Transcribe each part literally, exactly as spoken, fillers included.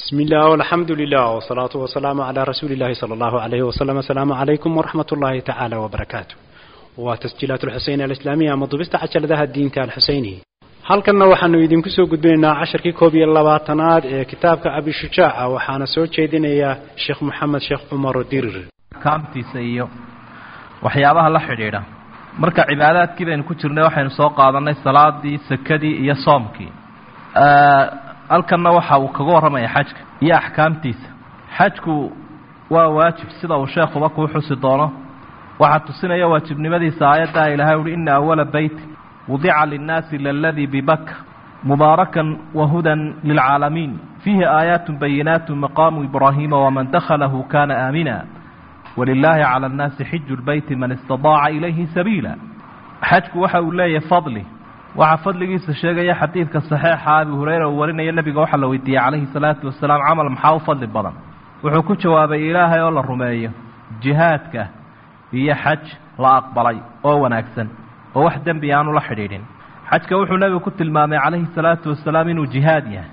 بسم الله والحمد لله والصلاة والسلام على رسول الله صلى الله عليه وسلم. السلام عليكم ورحمة الله تعالى وبركاته. وتسجيلات الحسين الإسلامية مضبست عشر ذا الدين تاع الحسيني. هل كنا وحنا يدين كسو قدبنا عشر كي كوبي اللباتنات كتابك أبي شجاع وحنا سوت شيدنا يا شيخ محمد شيخ عمر الدير. كامتي سيو وحيابها الله حريرة. مركع عبادات كذا إن كترنا وحنا سوق عضنا الصلاة دي سكدي يا صامكي. أه halkanna waxa uu kaga waramay xajka iyo ahkaamtiisa. Xajku waa waajib sida uu sheekhuba ku xusi doono. Waxa tusinaya waajibnimadiisa aayada Ilaahay uu inna awwala bayt wudi'a lin-naasi alladhi bi Bakka mubarakan wa hudan lil-'alamin fihi ayatun bayyinatun maqamu Ibrahim wa man dakhalahu kana amina walillahi 'ala an-nasi hajjul bayti man istata'a ilayhi sabila. Xajku waxa uu leeyahay fadli waxa fadligiisa sheegaya xadiidka saxiixa Abu Hurayra oo warinaya nabiga waxa la weydiiyay calayhi salaatu wasalaam amal maxaa u fadli badan wuxuu ku jawaabay Ilaahay oo la rumeeyo jihaadka iyo xaj la aqbalay oo wanaagsan oo wax dambi aanu la xidhiidhin. Xajka wuxuu nabigu ku tilmaamay calayhi salaatu wasalaam inuu jihaad yahay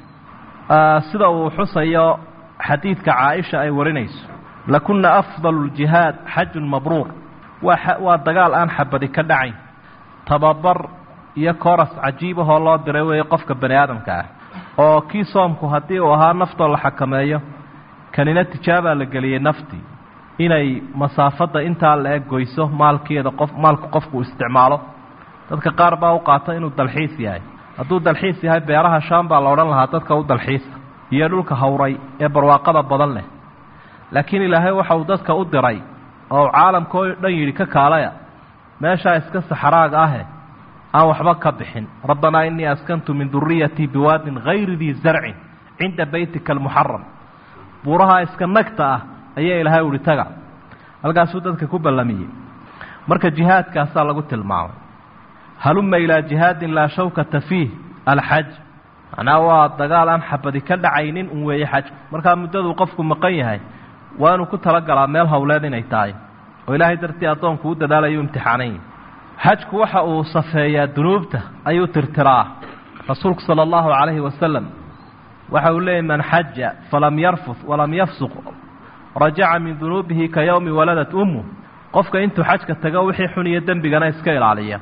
sida uu xusayo xadiidka Caaisha ay warinayso lakunna afdalul jihaad hajjun mabruur waa dagaal aan xabadi ka dhacayn tababar iyo kooras cajiib ah oo loo diray way qofka bani aadamka ah oo kii soomku hadii uu ahaa nafta la xakameeyo kanina tijaaba la galiyay nafti inay masaafada inta la eegayso maalkeeda qof maalku qofku isticmaalo dadka qaar baa u qaata inuu dalxiis yahay haduu dalxiis yahay beeraha shaamba la oran lahaa dadka u dalxiis iyo dhulka hawray ee barwaaqada badan leh laakiin Ilaahay waxa uu dadka u diray oo caalamka dhan yiri ka kaalaya meesha iska saxaraaga ah أو حبك بحن ربنا إني أسكنت من ذريتي بواد غير ذي زرع عند بيتك المحرم بورها إسكنكتا أي إلهي ولتقع ألقى سودتك كوبا لمية مركز جهاد كاسال قلت المعون هلم إلى جهاد لا شوكة فيه الحج أنا وضقال أن حبدي كل عينين أموي حج مركز مدد وقفكم مقيهاي وأنا كنت رجل عمالها أولادنا يتاعي وإلهي درتي أطون كود دالا يوم امتحانين حجك waxa uu safeeyaa dunuubta ayuu tirtiraa rasuulku sallallahu alayhi wasallam waxa uu leeyahay man hajja falam yarfuth walam yafsuq raja'a min dunubihi ka yawmi waladat ummu qofka intuu xajka tago wixii xuniyo dambigana iska ilaaliya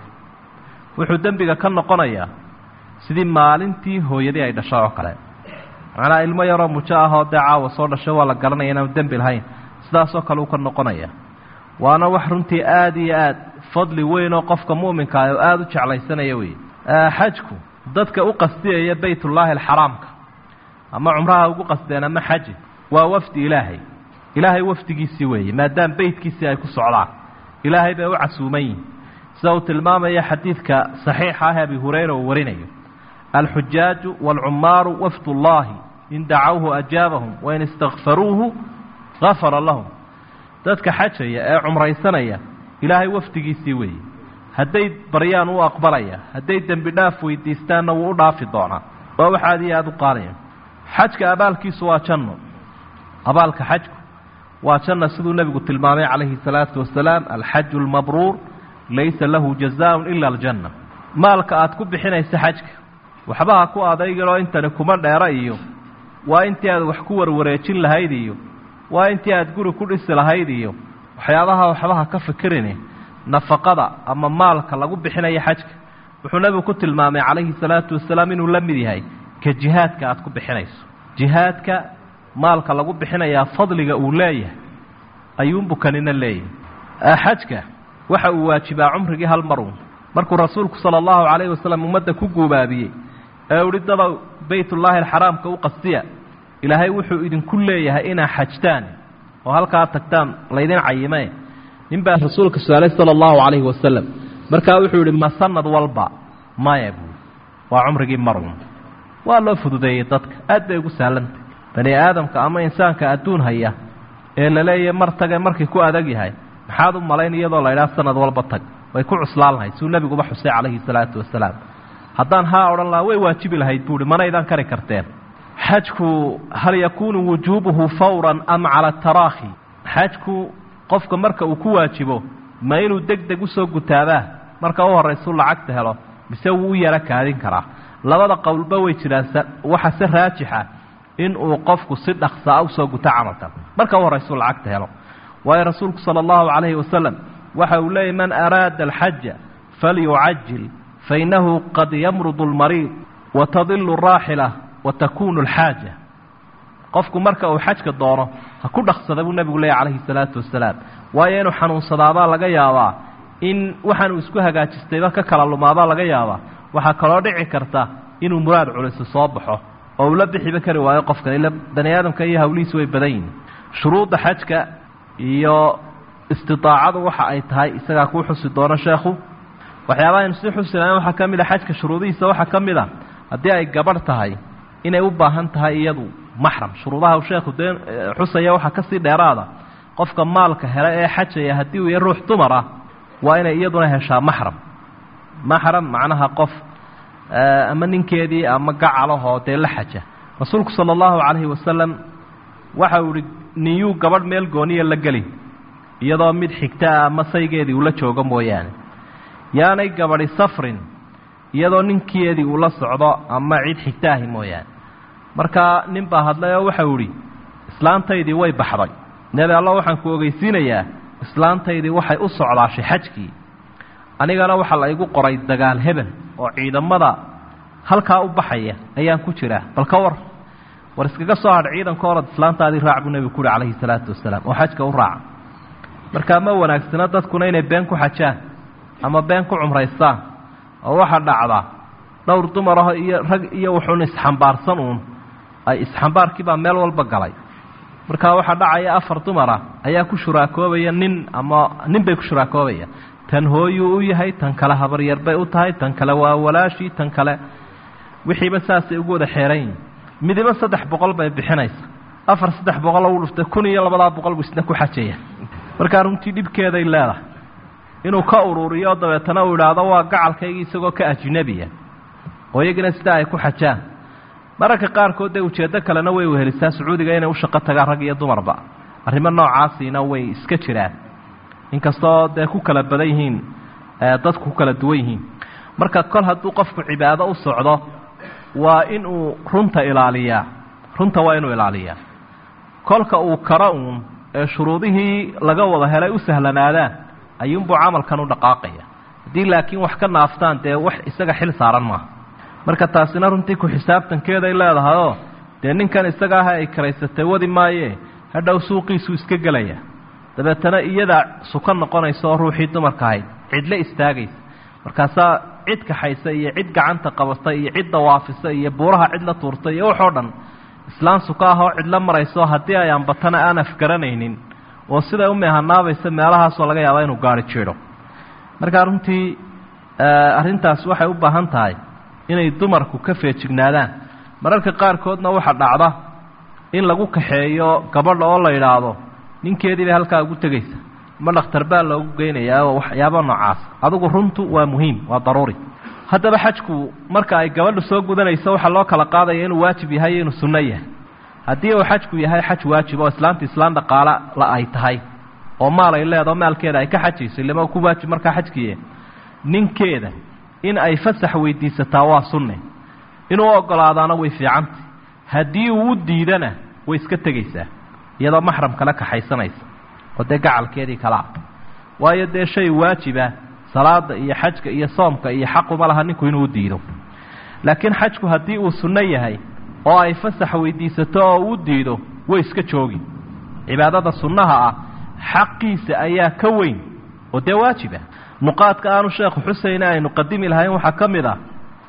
wuxuu dambiga ka noqonayaa sidii maalintii hooyadii ay dhashay oo kale ana ilmo yaro mujaaho daaca soo dhashay wala garanay inuu dambi lahayn sidaas oo kale uu ka noqonayaa waana wax runtii aad iyo aad fadli weyn oo qofka muuminka ah aad u jeclaysanaya weey xajku dadka u qastiyay baytullaahi alxaraamka ama umraha ugu qasdeen ama xaj waa wafdi ilaahay ilaahay wafdigiisi weey maadaam baytkiisi ay ku socdaan ilaahay baa u casuumay soo tilmaamaya xadiidka saxiixa ah Abi Hurayra oo warinayo alxujjaaj wal'ummar wafdullaahi in da'awhu ajabahum wa in istaghfaruhu ghafara lahum dadka xajaya ee umraysanaya ilaahay waftigiisii weey haday baryaan uu aqbalaya haday dambi dhaaf weydiistaan uu u dhaafi doona waa waxa aad iyo aad u qaaliya xajka abaalkiisu waa janno abaalka xajku waa janno sidoo nabigu tilmaamay calayhi salaatu wasalaam alhajjul mabruur laysa lahu jazaa'un illa aljanna maalka aad ku bixinaysa xajka waxba ku adeegiro inta kuma dheera iyo waa intii aad wax ku warwareejin lahayd iyo waa intii aad guri ku dhisi lahayd iyo waxyaabaha waxbaha ka fikirin nafaqada ama maalka lagu bixinayo xajka wuxuu nabigu ku tilmaamay calayhi salaatu wasalaam inuu la mid yahay ka jihaadka aad ku bixinayso jihaadka maalka lagu bixinaya fadliga uu leeyahay ayuun bukanina leeyahay xajka waxa uu waajibaa umrigi hal mar markuu rasuulku sallallahu alayhi wasallam ummadda ku guubaabiyay ee uridada baytullaahi alxaraamka u qastiya ilaahay wuxuu idin ku leeyahay ina xajtaan oo halka tagtaan leedin cayimay ninba rasuulka sallallahu alayhi wasallam marka wuxuu yiri ma sanad walba ma yabu waa umrigi marun waa loo fududeeyay dadka aad bay ugu saalantay bani aadamka ama insaanka adduun haya ee la leeyahay martaga markii ku adag yahay maxaad u malaynayado la ilaa sanad walba tag way ku cuslaalahay suu nabigu xusay calayhi salaatu wasalaam haddaan ha oran la way waajibi lahayd buuri manaydan kari karteen حجكو هل يكون وجوبه فورا أم على التراخي حجكو قفك مركا وكواجبه ما ينو دق دق وسوق تاباه مركا هو الرسول عقده له بسوي لك هذه كراه لبدا قول بوي جلاسة وحسه راجحة inuu qofku si dhaqsaa u soo guto camalkan marka uu rasuul lacagta helo waayo rasuulku sala allahu calayhi wasalam waxa uu leeyahy man araada alxaja falyucajil fainahu qad yamrudu almariid watadilu alraaxila watakunu alxaaja qofku marka uu xajka doono ha ku dhaqsada buu nebigu leeyahy calayhi salaatu wasalaam waayo inuu xanuunsadaabaa laga yaabaa in waxaanuu isku hagaajistayba ka kala lumaabaa laga yaabaa waxaa kaloo dhici karta inuu muraad culisi soo baxo oo uu la bixiba kari waayo qofkan ila bani aadamka iyo hawlihiisu way badan yihiin shuruudda xajka iyo istidaacadu waxa ay tahay isagaa kuu xusi doono sheekhu waxyaabaha aynu sii xusi lahayn waxaa ka mid a xajka shuruudihiisa waxaa ka mid a haddii ay gabadh tahay inay u baahan tahay iyadu maxram shuruudaha uu sheekhu dee xusaya waxaa ka sii dheeraada qofka maalka hele ee xajaya haddii uu yahay ruux dumar ah waa inay iyaduna heshaa maxram maxram macnaha qof ama ninkeedii ama gacalahoo dee la xaja rasuulku sala allahu calayhi wasalam waxa uu ihi niyuu gabadh meel gooniya la geli iyadoo mid xigtaa ama saygeedii uu la joogo mooyaane yaanay gabadhi safrin iyadoo ninkeedii uu la socdo ama cid xigtaahi mooyaane markaa nin baa hadlay oo waxau idhi islaantaydii way baxday nebi alla waxaan ku ogeysiinayaa islaantaydii waxay u socdaashay xajkii anigana waxaa la igu qoray dagaal hebel oo ciidamada halkaa u baxaya ayaan ku jiraa bal ka war war iskaga soo hadh ciidanka orad islaantaadii raac buu nebigu ku uhi calayhi salaatu wasalaam oo xajka u raaca markaa ma wanaagsana dadkuna inay been ku xajaan ama been ku cumraystaan oo waxaa dhacdaa dhowr dumar aho iyo rag iyo wuxuun isxambaarsan uun ay isxambaarkiibaa meel walba galay markaa waxaa dhacaya afar dumara ayaa ku shuraakoobaya nin ama nin bay ku shuraakoobaya tan hooyuu u yahay tan kale habaryar bay u tahay tan kale waa walaashii tan kale wixiiba saasay ugu wada xeeran yihin midiba saddex boqol bay bixinaysa afar saddex boqol u dhuftay kun iyo labadaa boqol buu isna ku xajaya markaa runtii dhibkeeday leedahay inuu ka ururiyo dabeetana uu idhaahdo waa gacalkaygii isagoo ka ajnabiya oo iyagina sidaa ay ku xajaan mararka qaarkood dee ujeeddo kalena way wehelisaa sacuudiga inay u shaqo tagaan rag iyo dumarba arrimo noocaasiina way iska jiraan inkastoo dee ku kala badan yihiin dadku ku kala duwan yihiin marka kol hadduu qofku cibaado u socdo waa inuu runta ilaaliyaa runta waa inuu ilaaliyaa kolka uu karo uun ee shuruudihii laga wada helay u sahlanaadaan ayuunbuu camalkan u dhaqaaqaya haddii laakiin wax ka naaftaan dee wax isaga xil saaran maaha marka taasina runtii ku xisaabtankeeday leedahayoo dee ninkan isaga aha ay karaysatay wadi maayee hadhow suuqiisuu iska gelaya dabeetana iyadaa suka noqonaysa oo ruuxii dumarka ahayd cidle istaagaysa markaasaa cid kaxaysa iyo cid gacanta qabata iyo cid dawaafisa iyo buuraha cid la tuurta iyo waxoo dhan islaan suka ah oo cidla marayso haddii ay ambatana aan afgaranaynin oo siday u meehanaabaysa meelahaasoo laga yaaba inuu gaari jiidho markaa runtii arrintaas waxay u baahan tahay inay dumarku ka feejignaadaan mararka qaarkoodna waxa dhacda in lagu kaxeeyo gabadha oo la yidhaahdo ninkeedii bay halkaa ugu tegaysa ma dhakhtar baa loogu geynayaa oo waxyaaba noocaas adigu runtu waa muhiim waa daruuri haddaba xajku marka ay gabadhu soo gudanayso waxaa loo kala qaadaya inuu waajib yahay iyo inuu sunno yahay haddii uu xajku yahay xaj waajib oo islaanta islaan dhaqaala la ay tahay oo maal ay leedaho maalkeeda ay ka xajayso ilama ku waajib markaa xajkiiye ninkeeda in ay fasax weydiisataa waa sunne inuu ogolaadaana way fiicantay haddii uu u diidana way iska tegaysaa iyadoo maxram kala kaxaysanaysa oo dee gacalkeedii kala ah waayo dee shay waajiba salaada iyo xajka iyo soomka iyo xaquma laha ninku inuu diido laakiin xajku haddii uu sunno yahay oo ay fasax weydiisato oo u diido way iska joogi cibaadada sunnaha ah xaqiisa ayaa ka weyn oo dee waajiba nuqaadka aanu sheekhu xuseyne aynu qadimi lahayn waxaa ka mid ah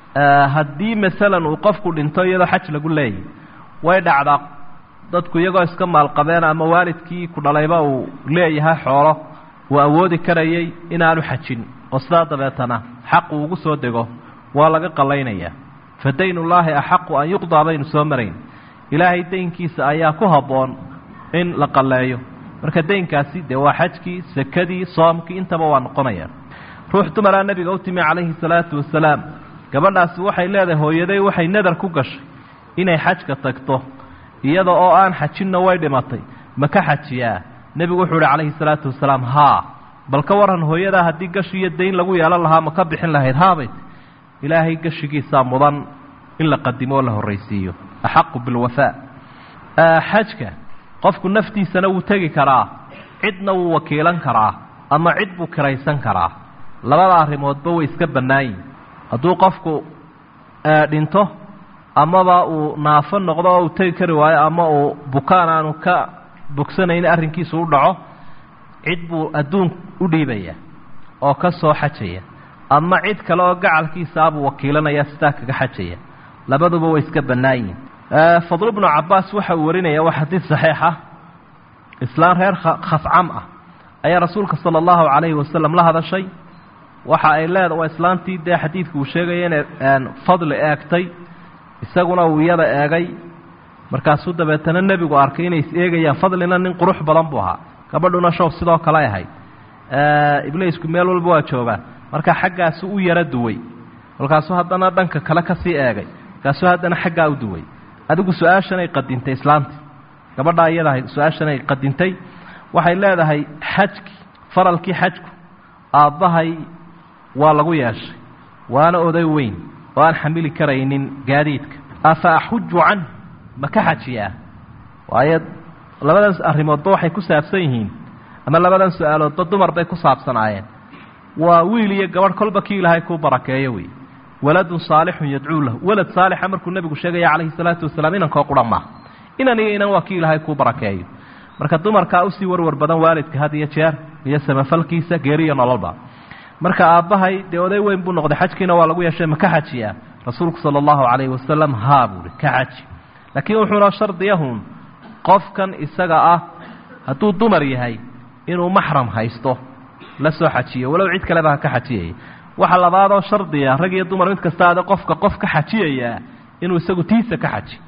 haddii masalan uu qofku dhinto iyadoo xaj lagu leeyahy way dhacdaa dadku iyagoo iska maalqabeen ama waalidkii ku dhalayba uu leeyahay xoolo uu awoodi karayay inaanu xajin oo sidaa dabeetana xaqu ugu soo dego waa laga qallaynayaa fa daynullaahi axaqu an yuqdaa baynu soo marayn ilaahay daynkiisa ayaa ku habboon in la qalleeyo marka daynkaasi dee waa xajkii sakadii soomkii intaba waa noqonayaan ruux dumaraa nebiga u timi calayhi salaatu wasalaam gabadhaasi waxay leedahay hooyaday waxay nadar ku gashay inay xajka tagto iyada oo aan xajinna way dhimatay ma ka xajiyaa nebigu wuxuu uhi calayhi salaatu wasalaam haa bal ka waran hooyadaa haddii gashi iyo dayn lagu yeelan lahaa ma ka bixin lahayd haabayt ilaahay gashigiisaa mudan in la qadimo oo la horraysiiyo axaqu bilwafaa xajka qofku naftiisana wuu tegi karaa cidna wuu wakiilan karaa ama cid buu kiraysan karaa labada arrimoodba way iska bannaayin hadduu qofku dhinto amaba uu naafo noqdo oo uu tegi kari waayo ama uu bukaan aanu ka bogsanayn arrinkiisu u dhaco cid buu adduun u dhiibaya oo ka soo xajaya ama cid kale oo gacalkiisa abuu wakiilanaya sidaa kaga xajaya labaduba way iska bannaayin fadl ibnu cabbaas waxa uu warinaya waa xadiid saxiixa islaan reer khascam ah ayaa rasuulka sala allahu calayhi wasalam la hadashay waxa ay leedahay waa islaantii dee xadiidku uu sheegaya inay fadli eegtay isaguna uu iyada eegay markaasuu dabeetana nebigu arkay inay is eegayaan fadlina nin qurux badan buu ahaa gabadhuna shoof sidoo kale ahayd ibliisku meel walba waa joogaa marka xaggaasuu u yara duway markaasuu haddana dhanka kale ka sii eegay markaasuu haddana xaggaa u duway adigu su-aashanay qadintay islaantii gabadhaa iyadahay su-aashanay qadintay waxay leedahay xajkii faralkii xajku aabbahay waa lagu yeeshay waana oday weyn oo aan xamili karaynin gaadiidka afa axuju can ma ka xajiyaa waayo labadan arrimoodba waxay ku saabsan yihiin ama labadan su-aaloodba dumar bay ku saabsanaayeen waa wiil iyo gabadh kolba kii ilaahay kuu barakeeyo wey waladun saalixun yadcuu lahu walad saalixa markuu nebigu sheegaya calayhi salaatu wasalaam inankoo quran maaha inan iyo inan waa kii ilaahay kuu barakeeyo marka dumarkaa usii warwar badan waalidka had iyo jeer iyo samafalkiisa geeriyo nololba marka aabbahay dee oday weyn buu noqday xajkiina waa lagu yeeshay ma ka xajiyaa rasuulku sala allahu calayhi wasalam haa buuhi ka xaji laakiin wuxuuna shardiyahun qofkan isaga ah hadduu dumar yahay inuu maxram haysto la soo xajiyo walow cid kaleba ha ka xajiyaya waxa labaadoo shardiya rag iyo dumar mid kasta ade qofka qof ka xajiyayaa inuu isagu tiisa ka xaji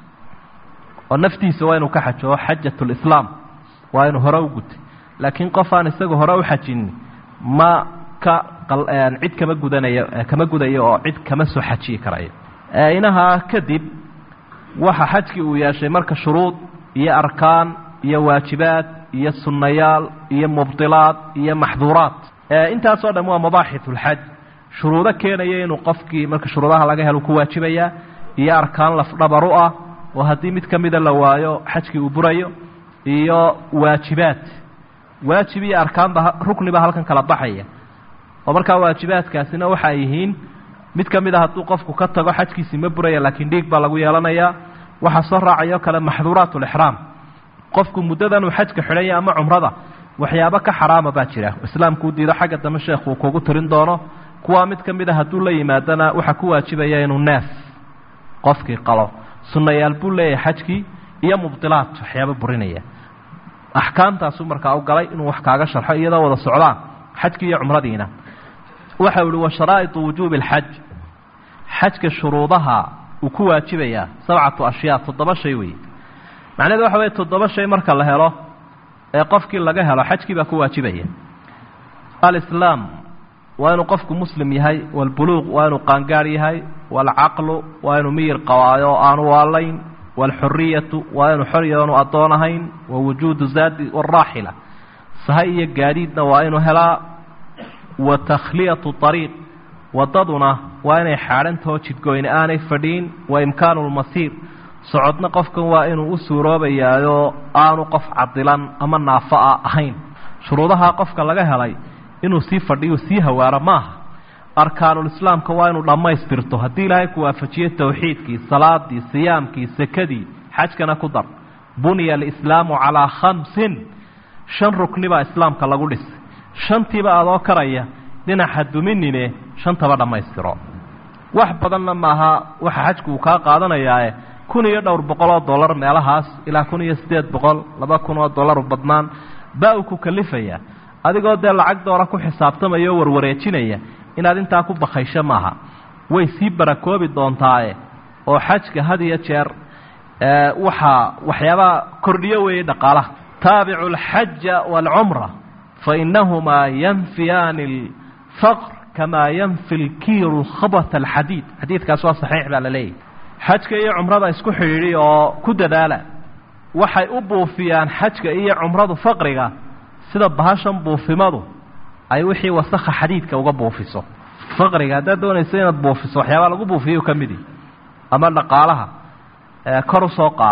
oo naftiisa waa inuu ka xajo oo xajatulislaam waa inuu hore u gutay laakiin qof aan isagu hore u xajin ma ka cid kama gudanayo kama gudayo oo cid kama soo xajiyi karayo inahaa kadib waxa xajkii uu yeeshay marka shuruud iyo arkaan iyo waajibaad iyo sunnayaal iyo mubdilaad iyo maxduuraat intaasoo dhan waa mabaaxithulxaj shuruudo keenaya inuu qofkii marka shuruudaha laga helo ku waajibayaa iyo arkaan lafdhabar u ah oo haddii mid ka mida la waayo xajkii uu burayo iyo waajibaad waajib iyo arkaanba rukniba halkan kala baxaya oo markaa waajibaadkaasina waxa ay yihiin mid ka mid a hadduu qofku ka tago xajkiisii ma buraya laakiin dhiig baa lagu yeelanayaa waxaa soo raacayo kale maxduuraatulixraam qofku muddadan uu xajka xidhanya ama cumrada waxyaabo ka xaraama baa jira islaamkuu diido xagga dambe sheekhu uu kugu tirin doono kuwaa mid ka mid a hadduu la yimaadana waxaa ku waajibaya inuu neef qofkii qalo sunnayaal buu leeyahay xajkii iyo mubdilaad waxyaabo burinaya axkaamtaasuu markaa u galay inuu wax kaaga sharxo iyadoo wada socdaan xajkii iyo cumradiina waxa uu wa sharaa'itu wujuubi alxaj xajka shuruudaha uu ku waajibayaa sabcatu ashyaa toddoba shay weeye macnaheedu waxa weeye toddoba shay marka la helo ee qofkii laga helo xajkii baa ku waajibaya alislaam waa inuu qofku muslim yahay walbuluuq waa inuu qaangaar yahay walcaqlu waa inuu miyir qabaayo oo aanu waalayn walxuriyatu waa inuu xor yahay oonu addoon ahayn wa wujuudu zaadi waraaxila sahay iyo gaadiidna waa inuu helaa wa takhliyatu ariiq waddaduna waa inay xaadhantaho jidgoyne aanay fadhiin wa imkaanu lmasiir socodna qofkan waa inuu u suuroobayaayoo aanu qof cadilan ama naafa'a ahayn shuruudaha qofka laga helay inuu sii fadhiyo sii hawaaro maaha arkaanulislaamka waa inuu dhammaystirto haddii ilaahay ku waafajiyo towxiidkii salaadii siyaamkii sekadii xajkana ku dar buniya alislaamu calaa khamsin shan rukni baa islaamka lagu dhisay shantiiba adoo karaya dhinaca duminine shantaba dhammaystiro wax badanna maaha waxa xajku uu kaa qaadanayaae kun iyo dhowr boqol oo dollar meelahaas ilaa kun iyo siddeed boqol laba kun oo dollar u badnaan baa uu ku kalifayaa adigoo dee lacag doora ku xisaabtamaya oo warwareejinaya inaad intaa ku bakaysho maaha way sii barakoobi doontaaye oo xajka had iyo jeer waxaa waxyaabaha kordhiyo weeye dhaqaalaha taabicu alxaja waalcumra fainahumaa yanfiyaani alfaqr kamaa yanfi lkiiru khabata alxadiid xadiidkaas waa saxiix baa la leeyahy xajka iyo cumrada isku xidhiidhi oo ku dadaala waxay u buufiyaan xajka iyo cumradu faqriga sida bahashan buufimadu ay wixii wasakha xadiidka uga buufiso faqriga haddaad doonayso inaad buufiso waxyaabaa lagu buufiyo ka midi ama dhaqaalaha kor u soo qaada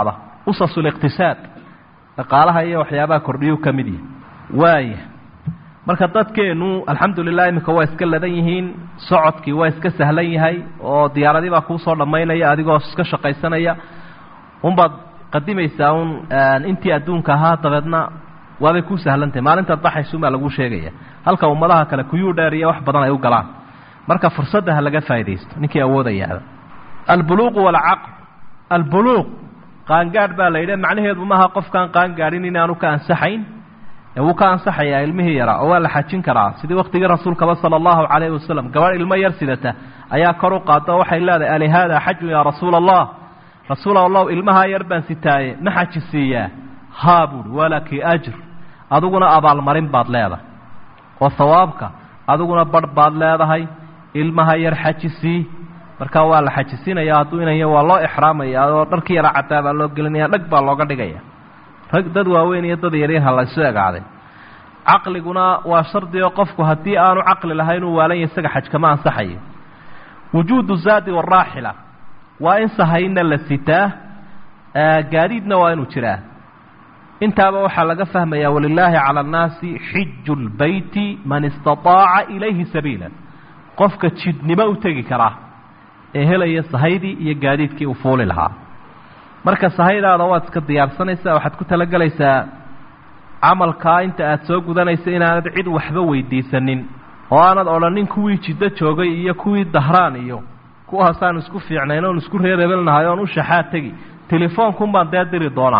usasul iqtisaad dhaqaalaha iyo waxyaabaha kordhiyu ka mid yahay waaya marka dadkeenu alxamdulilah iminka waa iska ladan yihiin socodkii waa iska sahlan yahay oo diyaaradii baa kuu soo dhammaynaya adigoo iska shaqaysanaya unbaad qadimaysaa un intii adduunka ahaa dabeedna waabay ku sahlantahay maalintaad baxaysuunbaa laguu sheegaya halka ummadaha kale kuyuu dheer iyo wax badan ay u galaan marka fursadda ha laga faa'iidaysto ninkii awoodayaada albuluuqu walcaql albuluuq qaangaadh baa la yidhi macnaheedu maaha qofkaan qaangaadhin inaanu ka ansaxayn ee wuu ka ansaxayaa ilmihii yaraa oo waa la xajin karaa sidii waqtigii rasuulkaba sala allahu calayhi wasalam gabadh ilmo yar sidata ayaa kor u qaada waxay leedahay alihaada xajun yaa rasuula allah rasuul allah ilmahaa yar baan sitaaye ma xaji siiyaa haa buuhi walaki ajr adiguna abaalmarin baad leedahay oo hawaabka adiguna badh baad leedahay ilmaha yar xaji sii markaa waa la xajisiinaya hadduu inaya waa loo ixraamaya oo dharkii yara cadaa baa loo gelinaya dhag baa looga dhigaya rag dad waaweyn iyo dad yaryarha la isu egaaday caqliguna waa shardi oo qofku haddii aanu caqli lahayn uu waalan yahay isaga xaj kama ansaxayo wujuudu zaadi waraaxila waa in sahayna la sitaa gaadiidna waa inuu jiraa intaaba waxaa laga fahmayaa walilaahi cala annaasi xiju lbeyti man istataaca ilayhi sabiila qofka jidnimo u tegi karaa ee helaya sahaydii iyo gaadiidkii uu fuuli lahaa marka sahaydaada waad iska diyaarsanaysaa waxaad ku talagelaysaa camalkaa inta aad soo gudanaysa inaanad cid waxba weydiisanin oo aanad odhanin kuwii jiddo joogay iyo kuwii dahraan iyo kuwaasaan isku fiicnayn oon isku reereebelnahay oon u shaxaad tegi telefoonkuun baan dee diri doonaa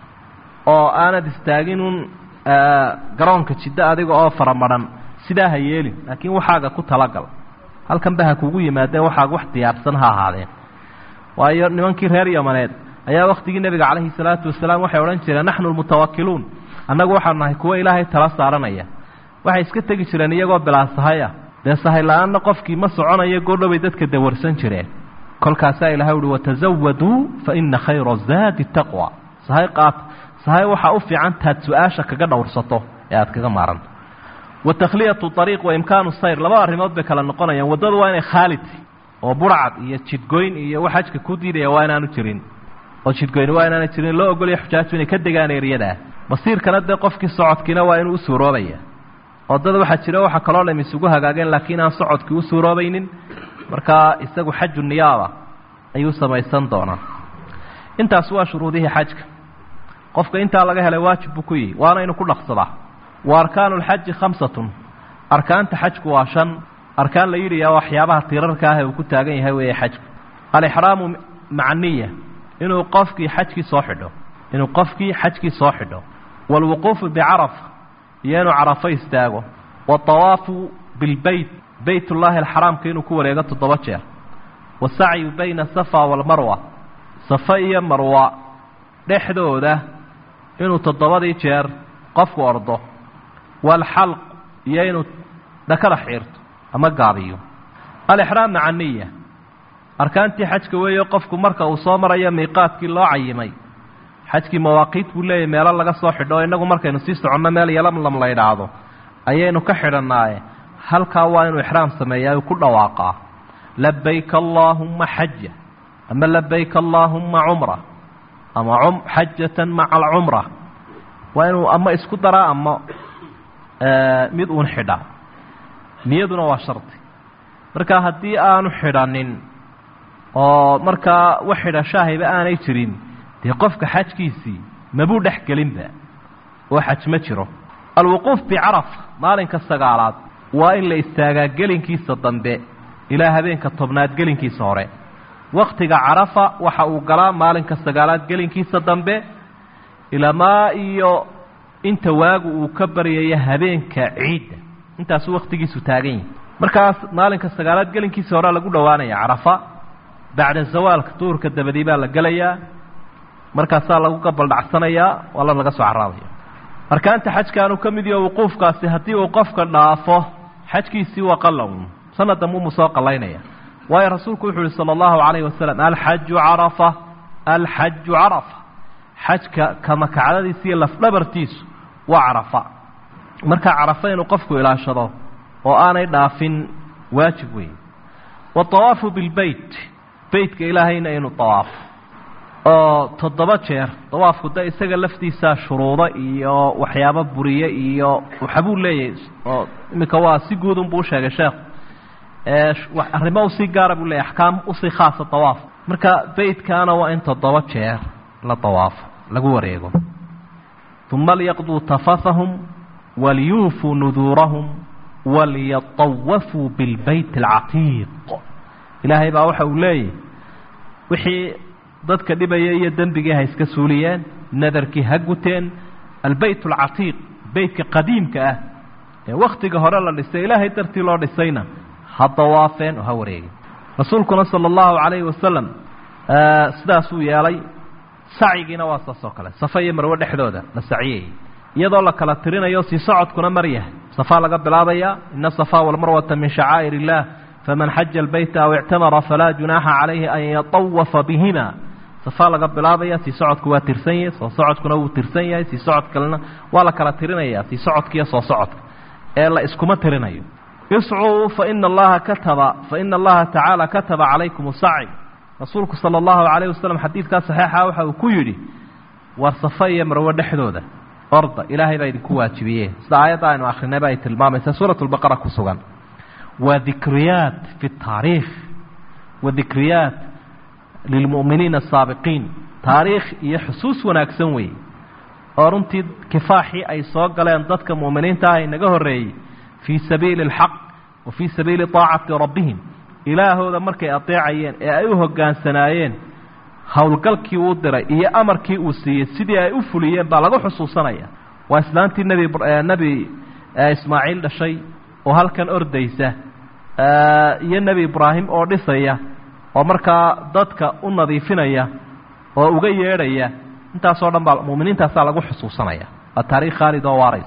oo aanad istaaginun garoonka jiddo adiga oo faramadhan sidaa ha yeelin laakiin waxaaga ku talagal halkanba ha kugu yimaadeen waxaaga wax diyaarsan ha ahaadeen waayo nimankii reer yamaneed ayaa waktigii nebiga calayhi salaatu wasalaam waxay odhan jireen naxnu almutawakiluun annagu waxaanu nahay kuwo ilaahay tala saaranaya waxay iska tegi jireen iyagoo bilaa sahaya dee sahay la-aanna qofkii ma soconayo goordhowbay dadka dawarsan jireen kolkaasaa ilahay uhi watazawaduu fa ina khayra zaadi taqwa sahay qaat sahay waxaa u fiican taad su-aasha kaga dhowrsato ee aad kaga maaranto wa takhliyatu ariiq wa imkaanu sayr laba arrimood bay kala noqonayaan waddadu waa inay khaalid oo burcad iyo jidgoyn iyo wax xajka ku diidaya waa inaanu jirin oo jidgoyni waa inaana jirin loo ogolaya xujaaju inay ka degaan eeryadaa masiirkana dee qofkii socodkiina waa inuu u suuroobaya oo dad waxaa jira waxa kaloo dham isugu hagaageen laakiin aan socodkii u suuroobaynin markaa isagu xaju niyaaba ayuu samaysan doonaa intaas waa shuruudihii xajka qofka intaa laga helay waajib buu ku yihi waana inuu ku dhaqsadaa wa arkaanu lxaji khamsatun arkaanta xajku waa shan arkaan la yidhi waxyaabaha tiirarka ah ee uu ku taagan yahay weeye xajku alixraamu maca niya inuu qofkii xajkii soo xidho inuu qofkii xajkii soo xidho waalwuquufu bicarafa iyo inuu carafo istaago waatawaafu bilbeyt beytullaahi alxaraamka inuu ku wareego toddoba jeer wasacyu bayna safa waalmarwa safa iyo marwa dhexdooda inuu toddobadii jeer qofku ordo waalxalq iyo inuu dhakada xiirto ama gaabiyo alixraam maca niya arkaantii xajka weeye qofku marka uu soo marayo miiqaadkii loo cayimay xajkii mawaaqiit buu leeyahy meelo laga soo xidho oo innagu markaynu sii soconno meel yalamlam la idhaahdo ayaynu ka xidhannaaye halkaa waa inuu ixraam sameeyaa uu ku dhawaaqaa labayka allaahumma xaja ama labayka allaahumma cumra ama xajatan maca alcumra waa inuu ama isku daraa ama mid uun xidhaa niyaduna waa shardi marka haddii aanu xidhanin oo markaa wax xidhashahayba aanay jirin dee qofka xajkiisii mabuu dhex gelinba oo xaj ma jiro alwuquuf bicarafa maalinka sagaalaad waa in la istaagaa gelinkiisa dambe ilaa habeenka tobnaad gelinkiisa hore waktiga carafa waxa uu galaa maalinka sagaalaad gelinkiisa dambe ilamaa iyo inta waagu uu ka baryaya habeenka ciidda intaasuu waktigiisu taagan yahay markaas maalinka sagaalaad gelinkiisa horea lagu dhowaanaya carafa bacda zawaalka duhurka dabadii baa la gelayaa markaasaa lagu gabaldhacsanayaa waala laga soo caraabaya arkaanta xajkaanuu ka mid yaho wuquufkaasi haddii uu qofka dhaafo xajkiisii waa qallown sanaddan mumu soo qallaynaya waayo rasuulku wuxuu yihi sala allahu calayhi wasalam alxaju carafa alxaju carafa xajka kamakacdadiisa iyo lafdhabartiisu waa carafa markaa carafa inuu qofku ilaashado oo aanay dhaafin waajib weeye waatawaafu bilbeyt beytka ilaahayna inuu tawaafo oo toddoba jeer dawaafku da isaga laftiisa shuruudo iyo waxyaabo buriye iyo waxbuu leeyahay oo imika waa si guud un buu sheegay sheekh ee wax arrimo si gaar ah buu leeyahay ahkaam u si khaas ah dawaaf marka beedkaana waa in toddoba jeer la dawaaf lagu wareego thumma liyaqdu tafathahum waliyufu nudurahum waliyatawafu bilbayt alatiq ilaahay baa waxa uu leeyahay wixii dadka dhibaya iyo dambiga hay iska suuliyeen nadarkii haguteen albayt alatiq baytka qadiimka ah ee waqtiga hore la dhisay ilaahay dartii loo dhisayna ha dawaafeen oo ha wareegin rasuulkuna sallallahu alayhi wasallam sidaas uu yeelay sacigiina waa saas oo kale safa iyo marwo dhexdooda la saciyay iyadoo la kala tirinayo si socodkuna maryahay safa laga bilaabaya inna safa wal marwa min sha'air illah faman hajja albayta aw i'tamara fala junaha alayhi an yatawafa bihima safa laga bilaabaya si socodku waa tirsan yahay soo socodkuna uu tirsan yahay si socodkalna waa la kala tirinaya si socodkiyo soo socodka ee la iskuma tirinayo يسعوا فإن الله كتب فإن الله تعالى كتب عليكم السعي رسولك صلى الله عليه وسلم حديث كان صحيح وحا وكيري ورصفية مروى دحدودة أرض إلهي بايد كواتبيه سآيات آيان وآخرين بايد المامة سورة البقرة كسوغان وذكريات في التاريخ وذكريات للمؤمنين السابقين تاريخ يحسوس وناكسنوي أرنتي كفاحي أي صوغ لأن ضدك مؤمنين تاهي نقه الرئي في سبيل الحق وفي سبيل طاعة ربهم إله هذا مركي أطيعين أيها كان سنايين hawlgalkii uu diray iyo amarkii uu siiyay sidii ay u fuliyeen baa lagu xusuusanaya waa islaantii nabi nabi Ismaaciil dhashay oo halkan ordaysa iyo nabi Ibraahim oo dhisaya oo markaa dadka u nadiifinaya oo uga yeedhaya intaas oo dhan baa muuminiintaas lagu xusuusanaya waa taariikh khaalid oo waaris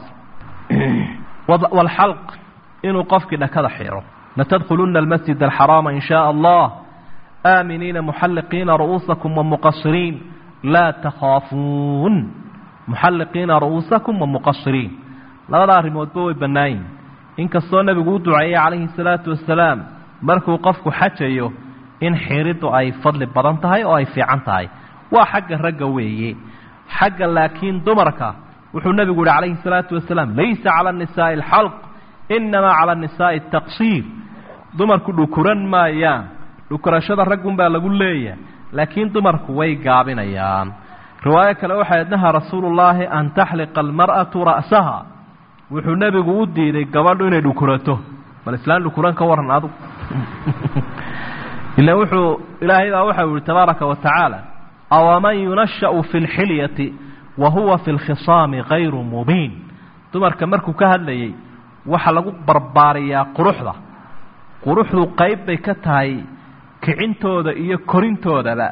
wal halq inuu qofkii dhakada xiro natadkhuluna almasjid alharam in sha Allah آمنين محلقين رؤوسكم ومقصرين لا تخافون محلقين رؤوسكم ومقصرين لا لا رموتوا بناين إن كسونا بيقول دعاء عليه الصلاة والسلام مركو قفكو حجيو إن حيرتو أي فضل بدنتهاي أو أي في عنتهاي وحق الرجوية حق لكن دمركا وحو النبي يقول عليه الصلاة والسلام ليس على النساء الحلق إنما على النساء التقصير دمر كله كرن ما يان dhukurashada raggun baa lagu leeyahay laakiin dumarku way gaabinayaan riwaaya kale waxa idnaha rasuulullaahi an tahliqa almar'atu ra'saha wuxuu nabigu u diiday gabadhu inay dhukurato bal islaan dhukuran ka waran adu ila wuxuu ilaahay baa waxa uu tabaaraka wa taala aw man yunashau fil hilyati wa huwa fil khisam ghayru mubin dumarka markuu ka hadlayay waxa lagu barbaariyaa quruxda quruxdu qayb bay ka tahay kicintooda iyo korintoodaba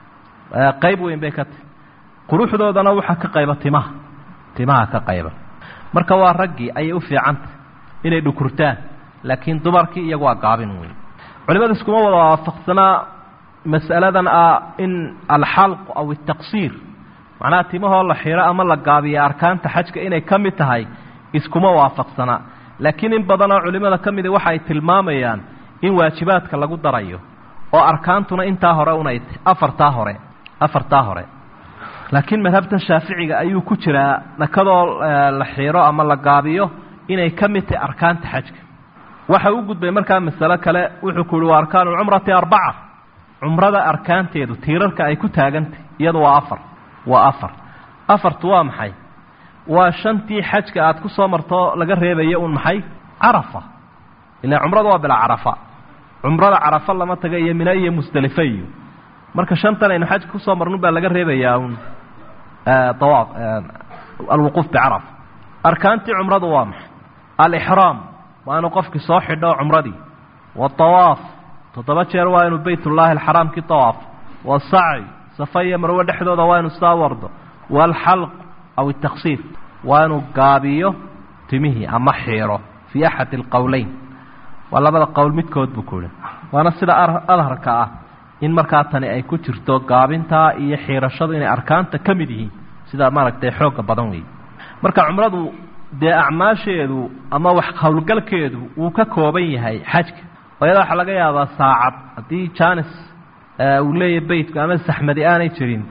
qayb weyn bay ka tahay quruxdoodana waxa ka qayba timaha timaha ka qayba marka waa raggi ay u fiicanta inay dhukurtaan laakiin dumarkii iyagu waa gaabin weyn culimadu iskuma wada waafaqsana mas'aladan ah in al-halq aw at-taqsir macna timaha la xiro ama la gaabiyo arkaanta xajka inay kamid tahay iskuma waafaqsana laakiin in badan oo culimada kamid waxa ay tilmaamayaan in waajibaadka lagu darayo oo arkaantuna inta hore unay afarta hore afarta hore laakiin madhabtan shaafiiciga ayuu ku jiraa nakadoo la xiro ama la gaabiyo inay kamid tahay arkaanta xajka waxa uu gudbay markaa mas'ala kale wuxuu ku yiri arkaan umrati arba'a umrada arkaanteedu tiirarka ay ku taagantay iyadu waa afar waa afar afartu waa maxay waa shantii xajka aad ku soo marto laga reebayo un maxay arafa ila umradu waa bila arafa umrada arafa lama taga iyo mina iyo musdalifayo marka shantan aynu xaj ku soo marno baa laga reebayaa un tawaaf alwuquf bi arafa arkaanti umradu waa maxay al-ihram waa inuu qofkii soo xidho umradii wa tawaaf toddoba jeer waa inuu baytullaahi al-haram ki tawaaf wa sa'i safaya marwa dhexdooda waa inuu saawardo wal halq aw at-taqsir waa inuu gaabiyo timihi ama xiro fi ahad al-qawlayn walabada qowl midkood buu ku leeyahay waana sida adharka ah in markaa tani ay ku jirto gaabinta iyo xirashadu inay arkaanta kamid yihiin sida maaragtay xoog badan weey marka umradu de acmaasheedu ama wax hawlgalkeedu uu ka kooban yahay xajka wayada waxa laga yaabaa saacad hadii jaanis uu leeyahay baytka ama saxmadi aanay jirin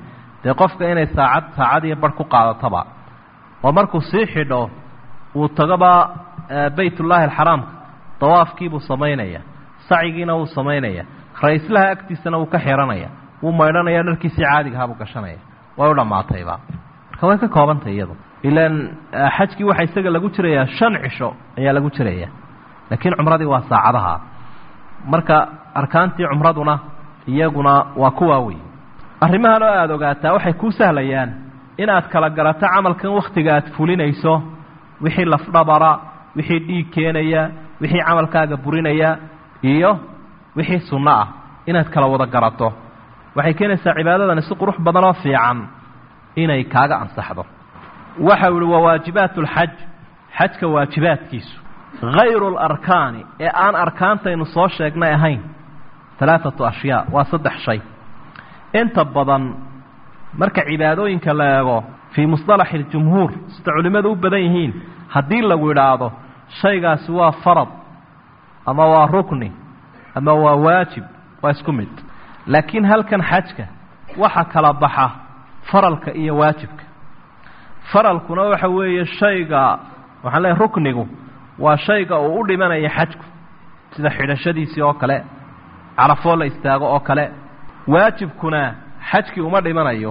dee qofka inay saacad saacad iyo bar ku qaadataba oo markuu sii xidho uu tagaba baytullaahi alxaraamka dawaafkiibuu samaynaya sacigiina wuu samaynaya ra-islaha agtiisana wuu ka xiranaya wuu maydhanaya dharkiisii caadigahaa buu gashanaya way u dhammaatayba marka way ka koobantay iyadu ilaan xajkii waxaa isaga lagu jirayaa shan cisho ayaa lagu jiraya laakiin cumradii waa saacadaha marka arkaantii cumraduna iyaguna waa kuwaa wey arrimahan oo aada ogaataa waxay kuu sahlayaan inaad kala garato camalkan wakhtiga aad fulinayso wixii lafdhabara wixii dhiig keenaya wixii camalkaaga burinaya iyo wixii sunno ah inaad kala wada garato waxay keenaysaa cibaadadani si qurux badan oo fiican inay kaaga ansaxdo waxa uu waa waajibaat alxaj xajka waajibaadkiisu غayru alarkaani ee aan arkaantaynu soo sheegnay ahayn ثلاثة ashyaa waa saddex shay inta badan marka cibaadooyinka la eego fii musطalax اljumhuur sida culimadu u badan yihiin haddii lagu idhaahdo shaygaasi waa farad ama waa rukni ama waa waajib waa isku mid laakiin halkan xajka waxa kala baxa faralka iyo waajibka faralkuna waxa weeye shayga waxaan leeyahay ruknigu waa shayga uu u dhimanaya xajku sida xidhashadiisii oo kale carafoo la istaago oo kale waajibkuna xajkii uma dhimanayo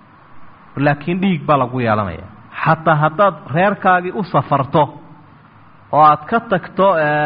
laakiin dhiig baa lagu yeelanaya xataa haddaad reerkaagii u safarto oo aad ka tagto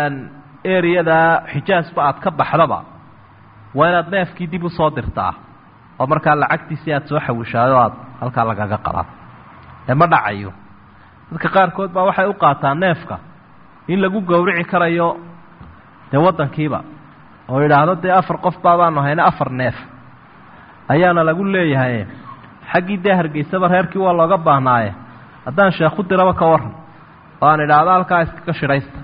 ereyada xijaasba aad ka baxdaba waa inaad neefkii dib u soo dirtaa oo markaa lacagtiisii aad soo xawishaado aad halkaa lagaga qadaa ee ma dhacayo dadka qaarkood baa waxay u qaataan neefka in lagu gowrici karayo dee waddankiiba oo yidhaahdo dee afar qof baabaanu hayna afar neef ayaana lagu leeyahay xaggii dee hargeysaba reerkii waa looga baahnaaye haddaan sheekhu diraba ka waran oo aan idhaahdo halkaa iskaga shidhaysta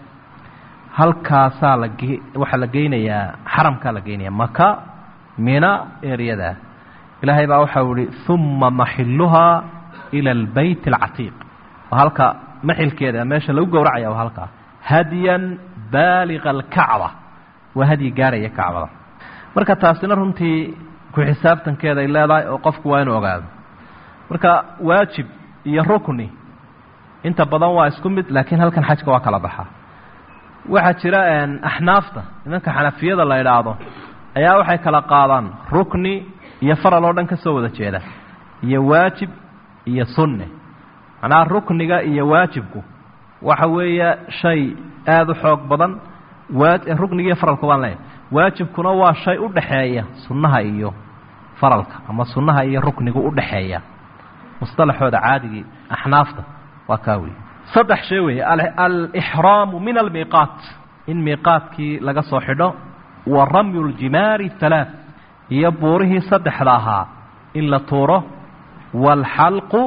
halkaasaa la waxaa la geynayaa xaramkaa la geynayaa maka mina eryadaa ilaahay baa waxau ihi uma maxilluhaa ila albayt alcatiiq oo halka maxilkeeda meesha lagu gowracaya waa halkaa hadyan baaliga alkacba waa hadyi gaarhaya kacbada marka taasina runtii ku xisaabtankeeda ay leedahay oo qofku waa inuu ogaado marka waajib iyo rukni inta badan waa isku mid laakiin halkan xajka waa kala baxaa waxaa jira axnaafta nimanka xanafiyada la idhaahdo ayaa waxay kala qaadaan rukni iyo faral oo dhan ka soo wada jeeda iyo waajib iyo sunne macnaha rukniga iyo waajibku waxa weeye shay aada u xoog badan rukniga iyo faralku baan leeyahay waajibkuna waa shay u dhaxeeya sunnaha iyo faralka ama sunnaha iyo ruknigu u dhaxeeya mustalaxooda caadigii axnaafta waa kaa wey saddex shay weeye alixraamu min almiiqaat in miiqaadkii laga soo xidho wa ramyu ljimaari halaath iyo buurihii saddexda ahaa in la tuuro waalxalqu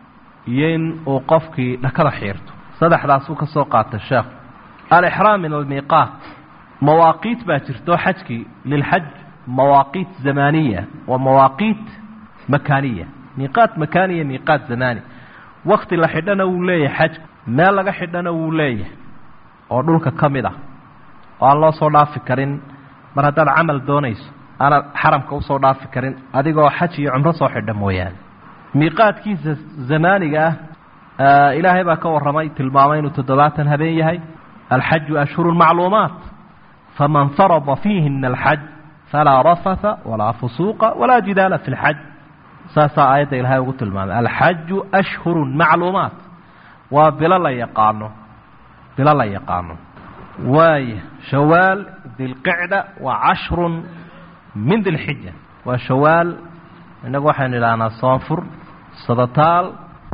iyo in uu qofkii dhakada xiirto saddexdaasuu ka soo qaatay sheekhu alixraam min almiiqaat mawaaqiit baa jirto xajkii lilxaj mawaaqiit zamaaniya wa mawaaqiit makaaniya miiqaat makaaniya miiqaat zamaani wakti la xidhana wuu leeyahay xajku meel laga xidhana wuu leeyahay oo dhulka ka mid ah oo aan loo soo dhaafi karin mar haddaad camal doonayso aanad xaramka usoo dhaafi karin adigoo xaj iyo cumro soo xidha mooyaane miiqaadkiisa zamaaniga ah ilaahay baa ka warramay tilmaamay inuu toddobaatan habeen yahay alxaju ashhuru macluumaat faman farada fiihina alxaj falaa rafata walaa fusuuqa walaa jidaala fi lxaj saasaa aayadda ilaahay ugu tilmaamay alxaju ashhuru macluumaat waa bilo la yaqaano bilo la yaqaano waaya shawaal dilqicda waa cashrun min dilxija waa shawaal innagu waxaynu idhahnaa soonfur sadataal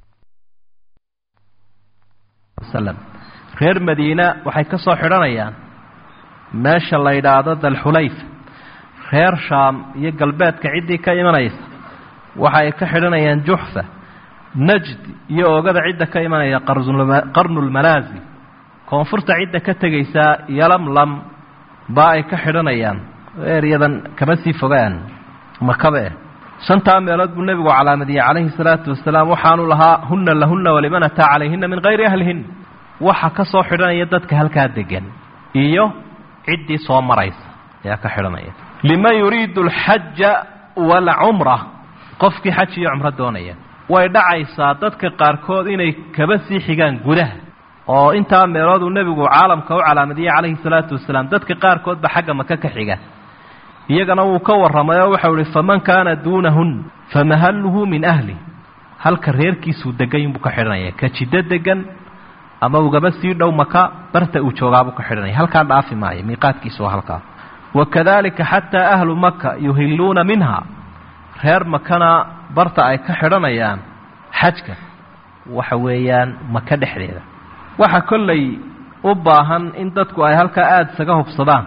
slam reer madiina waxay ka soo xidhanayaan meesha la yidhaahdo dalxulayfa reer shaam iyo galbeedka ciddii ka imanaysa waxa ay ka xidhanayaan juxfa najd iyo oogada cidda ka imanaya qarnulmanaasil koonfurta cidda ka tegaysaa yalamlam baa ay ka xidhanayaan eeryadan kama sii fogaan makabe shantaa meelood buu nebigu calaamadiyey calayhi salaatu wasalaam waxaanu lahaa hunna lahunna waliman ataa calayhina min hayri ahlihin waxa ka soo xidhanaya dadka halkaa degan iyo ciddii soo maraysa ayaa ka xidhanaya liman yuriidu alxaja waalcumra qofkii xaj iyo cumro doonaya way dhacaysaa dadka qaarkood inay kaba sii xigaan gudaha oo intaa meelood uu nabigu caalamka u calaamadiyay calayhi salaatu wasalaam dadka qaarkood ba xagga maka ka xiga iyagana wuu ka warramay oo waxa uu yiri faman kaana duunahun famahalluhu min ahli halka reerkiisu degan buu ka xidhanaya ka jidda degan ama uu gaba sii dhow maka barta uu joogaa buu ka xidhanaya halka dhaafi maayo miiqaadkiisu waa halka wakadalika hatta ahlu makka yuhilluna minha reer makana barta ay ka xidhanayaan xajka waxa weeyaan maka dhexdeeda waxa kullay u baahan in dadku ay halka aad saga hubsadaan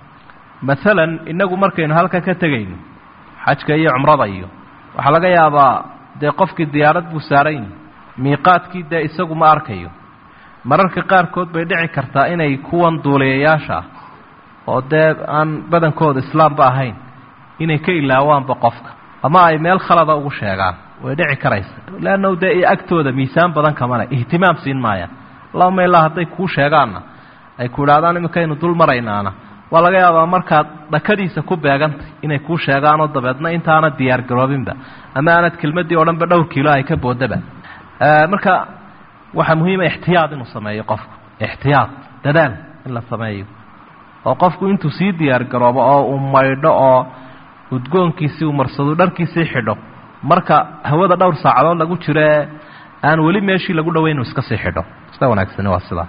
مثلا inagu markaynu halka ka tagayno xajka iyo umrada iyo waxa laga yaabaa de qofkii diyaarad buu saaray miiqaadkii de isagu ma arkayo mararka qaar kood bay dhici kartaa inay kuwan duuleeyaasha oo de aan badankooda islaam ba ahayn inay ka ilaawaan ba qofka ama ay meel khalada ugu sheegaan way dhici karaysa laana de agtooda miisaan badan kama leh ihtimaam siin maaya Allahumma ilaa haday ku sheegaana ay ku raadaan imkaynu dul maraynaana waa laga yaabaa markaad dhakadiisa ku beegantay inay ku sheegaan oo dabeedna intaana diyaar garoobinba ama aanad kelmadii oo dhanba dhowr kiilo ay ka boodaba ee marka waxa muhiim ah ihtiyaad inuu sameeyo qofku ihtiyaad dadaal in la sameeyo oo qofku intuu sii diyaar garoobo oo uu maydho oo udgoonkiisi uu marsado dharkiisa xidho marka hawada dhowr saacadood lagu jiro aan wali meeshii lagu dhaweyn iska sii xidho sida wanaagsan waa sida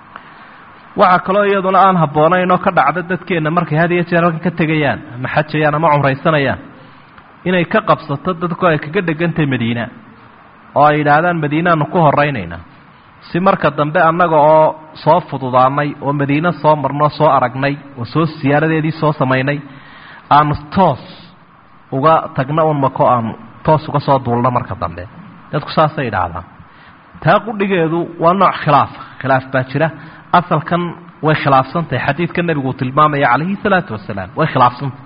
waxa kale iyaduna aan habboonayn oo ka dhacda dadkeena markay had iyo jeer ka tagayaan ama xajayaan ama umraysanayaan inay ka qabsato dadku ay kaga dhagantay Madiina oo ay yiraahdaan Madiinaanu ku horeynayna si marka dambe annaga oo soo fududaanay oo Madiina soo marno soo aragnay oo soo siyaaradeedii soo sameeynay aan toos uga tagna oo mako aan toos uga soo duulna marka dambe dadku saasay yiraahdaan taa qudhigeedu waa nooc khilaaf khilaaf baa jira أصل كان وخلاف سنتي حديث كان النبي قلت المامة عليه الصلاة والسلام وخلاف سنتي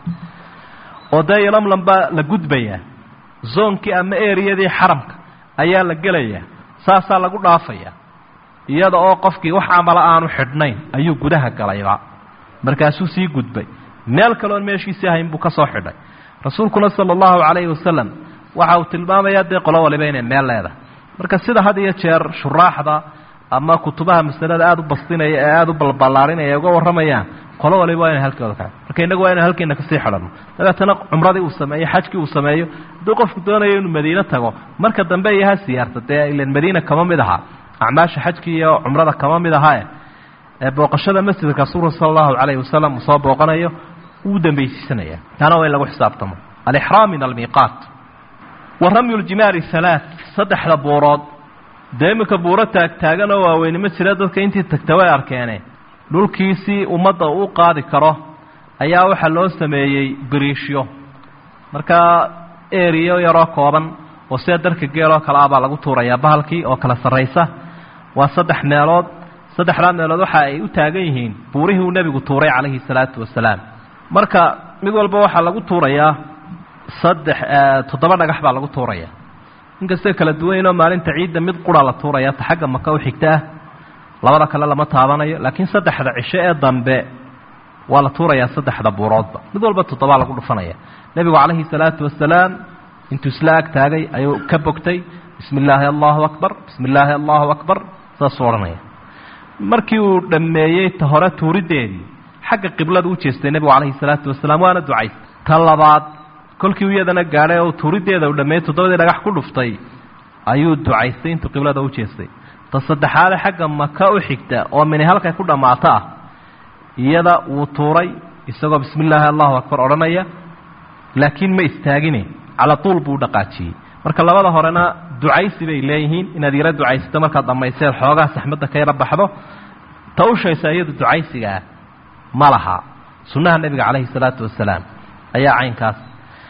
وده يلام لما لجود بيا زون كي أما إيريا دي حرمك أيا لجليا ساسا لجود عافية يدا أوقف كي وحمل آنو حدنين أيو جودها كلايبا مركزو سي جود بي نال كلون ماشي ساهم بكا صاحبي رسول الله صلى الله عليه وسلم وعاوت المامة يدي قلوا لبين النال هذا مركز سيدا هذا يشير شراح ذا ama kutubaha masalada aad u bastinaya aad u balbalaarinaya uga waramayaan qolo waliba waa in halkooda ka marka inagu waa in halkeena ka sii xidhano dadana umradii uu sameeyo xajkii uu sameeyo dad qofku doonayo inuu Madiina tago marka dambe yaha siyaartada ila Madiina kama mid aha acmaasha xajkii iyo umrada kama mid aha ee booqashada masjidka rasuulka sallallahu alayhi wasallam soo booqanayo uu dambaysiinaya tana waa in lagu xisaabtamo al-ihram min al-miqat wa ramy al-jimar thalath saddex boorod deemka buura taag taagan oo waaweyn ma jira dadka intii tagtaway arkeenay dhulkiisii umada uu qaadi karo ayaa waxa loo sameeyay biriishyo marka area yaro kooban oo sida darka geelo kala aba lagu tuurayaa bahalkii oo kala sareysa waa saddex meelood saddexda meelood waxa ay u taagan yihiin buurihii uu nabigu tuuray calayhi salaatu wasalaam marka mid walba waxa lagu tuurayaa saddex toddoba dhagax baa lagu tuurayaa inkastoo kala duwan oo maalinta ciidda mid qura la tuuraya taxaga maka u xigtaa labada kale lama taabanayo laakiin saddexda cisho ee dambe waa la tuuraya saddexda buuroodba mid walba toddoba lagu dhufanaya nabigu calayhi salaatu wasalaam intuu islaag taagay ayuu ka bogtay bismillaahi allahu akbar bismillaahi allahu akbar saasoranaya markii uu dhameeyay ta hore tuurideedii xagga qiblada u jeestay nabigu calayhi salaatu wasalaam waana ducay talabaad kolkii uu yadana gaaray oo tuurideeda u dhameeyay toddobadii dhagax ku dhuftay ayuu ducaystay intuu qiblada u jeestay ta saddexaad xagga maka u xigta oo min halka ku dhamaata iyada uu tuuray isagoo bismillaahi allahu akbar oranaya laakiin ma istaagine ala tuul buu dhaqaajiyay marka labada horena ducaysi bay leeyihiin inaad yara ducaysto marka dhameysay xoogaa saxmada ka yara baxdo tawshaysa iyadu ducaysiga malaha sunnaha nabiga calayhi salaatu wasalaam ayaa caynkaas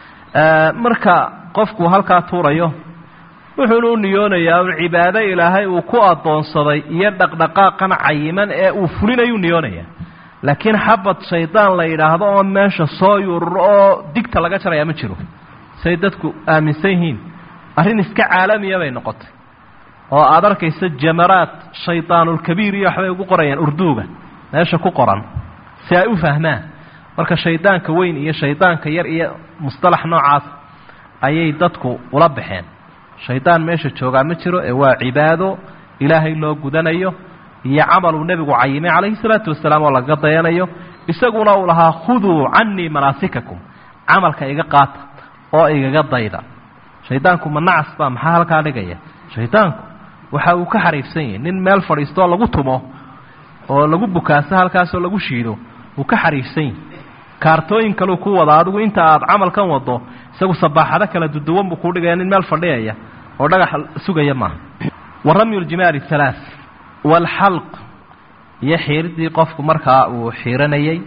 marka qofku halka tuurayo wuxuu niyoonayaa cibaado ilaahay uu ku adoonsaday iyo dhaqdhaqaaqan cayiman ee uu fulinayo niyoonaya laakiin xabad shaydaan la yiraahdo oo meesha soo yurro oo digta laga jaraya ma jiro say dadku aaminsan yihiin arrin iska caalamiya bay noqotay oo aad arkaysa jamaraat shaytaanul kabiir iyo waxay ugu qorayaan urduuga meesha ku qoran si ay u fahmaan marka shaydaanka weyn iyo shaydaanka yar iyo mustalax noocaas ayay dadku ula baxeen shaydaan meesha joogaa ma jiro ee waa cibaado ilaahay loo gudanayo iyo camal uu nebigu cayimay calayhi salaatu wasalaam oo laga dayanayo isaguna uu lahaa khuduu cannii manaasikakum camalka iga qaata oo igaga dayda shaydaanku ma nacas baa maxaa halkaa dhigaya shaydaanku waxa uu ka xariifsan yahay nin meel fadhiisto oo lagu tumo oo lagu bukaaso halkaasoo lagu shiido uu ka xariifsan yahay kaartooyin kale ku wada adigu inta aad camalkan wado isagu sabaaxada kala duduwan buu ku dhigaya nin meel fadhiyaya oo dhagax sugaya maaha waramyul jimaari thalath wal halq yahirdii qofku markaa uu xiiranayay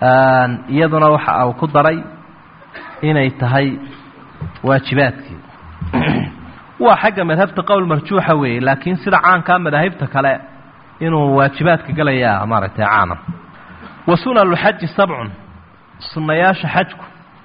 iyaduna waxa uu ku daray inay tahay waajibaadkii waa xagga madhabta qowl marjuuxa weey laakiin sida caanka madahibta kale inuu waajibaadka galaya maaragtay caana wasunan alhajj sab'un sunnayaasha xajku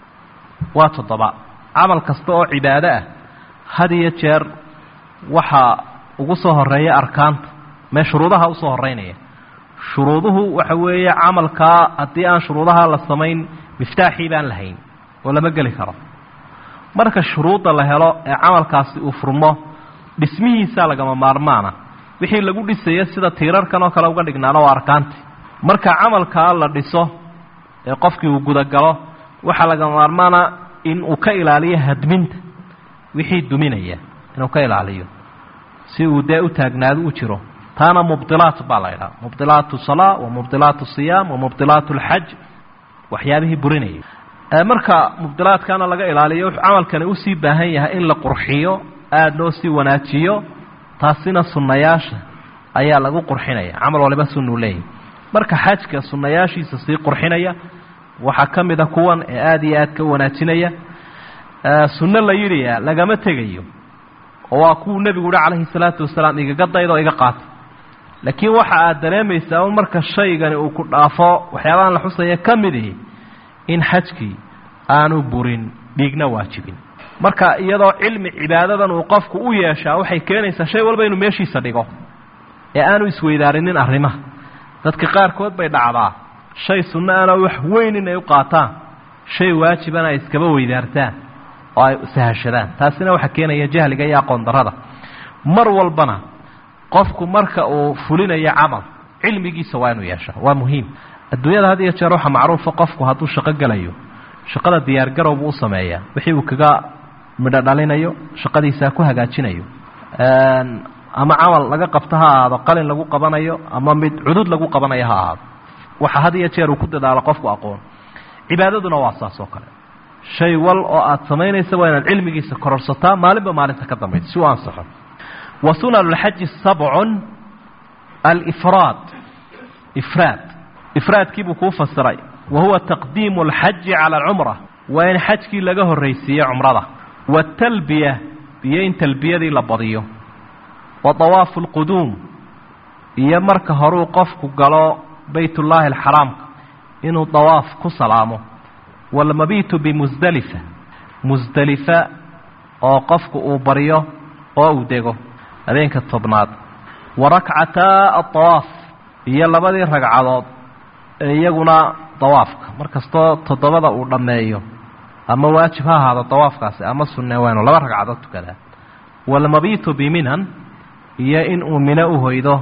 waa toddoba camal kasta oo cibaado ah hadiya jeer waxa ugu soo horeeya arkaanta ma shuruudaha u soo horeynaya shuruuduhu waxa weeye camalka hadii aan shuruudaha la sameyn miftaaxi baan lahayn wala ma gali karo marka shuruuda la helo ee camalkaasi uu furmo dhismihiisa laga maarmaana wixii lagu dhisay sida tiirarkan oo kale uga dhignaano waa arkaanti marka camalka la dhiso ee qofkii uu guda galo waxa laga maarmaana in uu ka ilaaliyo hadminta wixii duminaya inuu ka ilaaliyo si uu daa u taagnaado u jiro taana mubtilaat baalayda mubtilaatu salaa wa mubtilaatu siyaam wa mubtilaatu alhajj waxyaabihi burinay marka mubtilaadkana laga ilaaliyo camalkana uu si baahan yahay in la qurxiyo aad loo si wanaajiyo taasina sunnayaasha ayaa lagu qurxinaya camal waliba sunnu leeyahay marka xajka sunnayaashiisa si qurxinaya waxa kamida kuwan ee aad iyo aad ka wanaajinaya sunna la yiriya lagama tegayo oo waa ku nabigu calayhi salaatu wasalaam iga daydo iga qaat laakiin waxa aad dareemaysaa marka shaygan uu ku dhaafo waxyaabahan la xusaya kamidii in xajki aanu burin dhigna waajibin marka iyadoo cilmi cibaadadan uu qofku u yeeshaa waxay keenaysaa shay walba inuu meeshiisa dhigo ee aanu isweydaarinin arrimaha dadka qaar kood bay dhacdaa shay sunna ana wax weyn inay u qaataan shay waajibana iskaba weydaartaan oo ay sahashadaan taasina waxa keenaya jahliga iyo aqoon darada mar walbana qofku marka uu fulinayo camal cilmigiisa waa inuu yeeshaa waa muhiim adduunyada hadii jeer waxa macruuf qofku haduu shaqo galayo shaqada diyaar garow uu sameeyaa wixii uu kaga midho dhalinayo shaqadiisa ku hagaajinayo een ama camal laga qabtaha aado qalin lagu qabanayo ama mid cudud lagu qabanayo ha aado waxa hadii jeer uu ku dadaalo qofku aqoon cibaadaduna waa saas oo kale shay wal oo aad sameynayso waa inaad cilmigiisa kororsataa maalinba maalinta ka dambeeyay si aan saxo wasunan alhajj sab'un al-ifrad ifrad ifrad kibu ku fasiray وهو تقديم الحج على العمرة وين حجكي لغا هريسيه عمره والتلبيه بين تلبيه دي لبديو وطواف القدوم يا marka hore qofku galo بيت الله الحرام inuu طواف ku salaamo wal mabitu bi muzdalifa muzdalifa oo qofku uu bariyo oo uu dego habeenka tobnaad warak'ata at-tawaf iyo labadii ragcadood iyaguna tawaafka markastoo todobada uu dhameeyo ama waajib ha ahaado tawaafkaasi ama sunna weeno laba ragcadood tukada wal mabitu bi minan iyo in uu mina u hoydo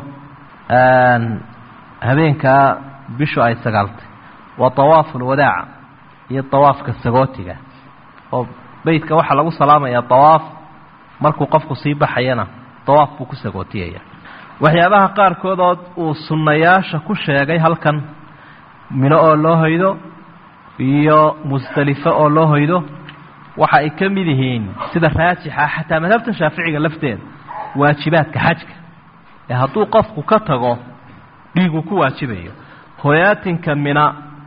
aan habeenka bishu ay sagaaltay wa tawaaful wadaa iyo tawaafka sagootiga oo beedka waxa lagu salaamaya tawaaf markuu qofku sii baxayana tawaaf buu ku sagootiyaya waxyaabaha qaar koodood uu sunnayaasha ku sheegay halkan mina oo loo hoydo iyo musdalifa oo loo hoydo waxa ay kamid yihiin sida raajixa xataa madhabta shaafiiciga lafteeda waajibaadka xajka ee hadduu qofku ka tago dhiigu ku waajibayo hooyaatinka mina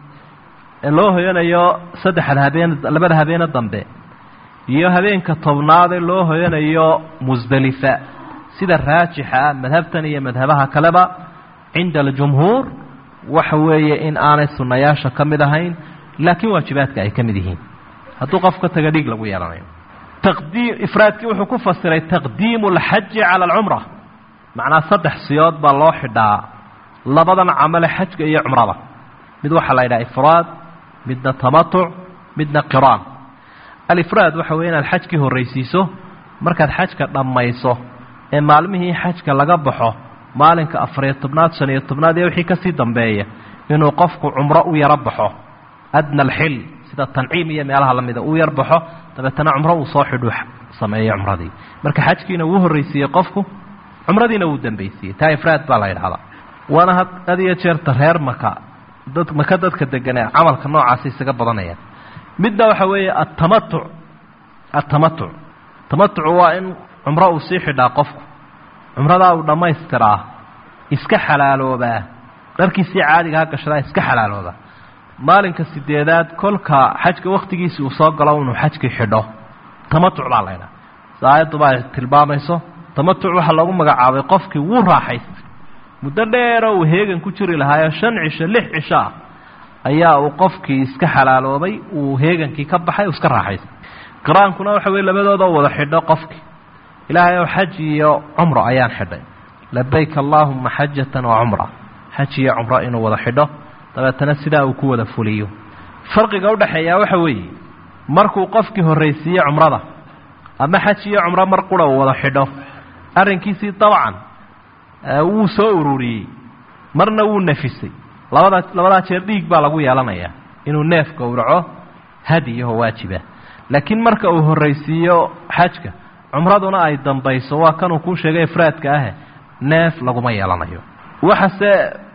loo hoyanayo saddex habeen labada habeen dambe iyo habeenka tobnaad loo hoyanayo musdalifa sida raajixa madhabtan iyo madhabaha kaleba cinda al-jumhur waxa weeye in aanay sunnayaasha kamid ahayn laakiin waajibaadka ay kamid yihiin hadduu qof ka taga dhig lagu yeelanayo taqdiim ifraadki wuxuu ku fasiray taqdiimu al-hajj ala al-umrah macna saddex siyood baa loo xidhaa labadan amal xajka iyo umrada mid waxa la yiraahdaa ifraad midna tamattu midna qiraan alifraad waxa weeye inaad xajkii horraysiiso markaad xajka dhammayso ee maalmihii xajka laga baxo maalinka afariyo tobnaad shan iyo tobnaad iyo wixii kasii dambeeya inuu qofku cumro u yaro baxo adna alxil sida tanciim iyo meelaha lamida uu yar baxo dabeetana cumro uu soo xidhu sameeyo cumradii marka xajkiina wuu horraysiiyey qofku cumradiina wuu dambaysiiyey taa ifraad baa la yidhahdaa waana had iyo jeerta reer maka dad maka dadka deganee camalka noocaasi isaga badanayaan midna waxa weeye atamatuc atamatuc tamatucu waa in cumro uu sii xidhaa qofku cumradaa uu dhammaystiraa iska xalaaloobaa dharkiisii caadiga ha gashadaa iska xalaaloobaa maalinka sideedaad kolka xajka wakhtigiisi uu soo galo inuu xajkii xidho tamatuc baa laydhaha si aayadduba ay tilmaamayso tamatuc waxaa loogu magacaabay qofkii wuu raaxaystay muddo dheeroo uu heegan ku jiri lahaayo shan cisho lix cisho ah ayaa uu qofkii iska xalaaloobay uu heegankii ka baxay uu iska raaxaystay qiraankuna waxa weye labadooda wada xidho qofkii ilaahay ow xaj iyo cumro ayaan xidhay labayk allaahuma xajatan wa cumra xaj iyo cumro inuu wada xidho dabeetana sidaa uu ku wada fuliyo farqiga udhaxeeyaa waxa weeye markuu qofkii horraysiiye cumrada ama xaj iyo cumro mar qura uu wada xidho arrinkiisii dabcan wuu soo ururiyey marna wuu nafisay labada labadaa jeer dhiig baa lagu yeelanayaa inuu neef gowraco hadiyaho waajiba laakiin marka uu horraysiiyo xajka cumraduna ay dambayso waa kanuu kuu sheegay ifraadka ah neef laguma yeelanayo waxase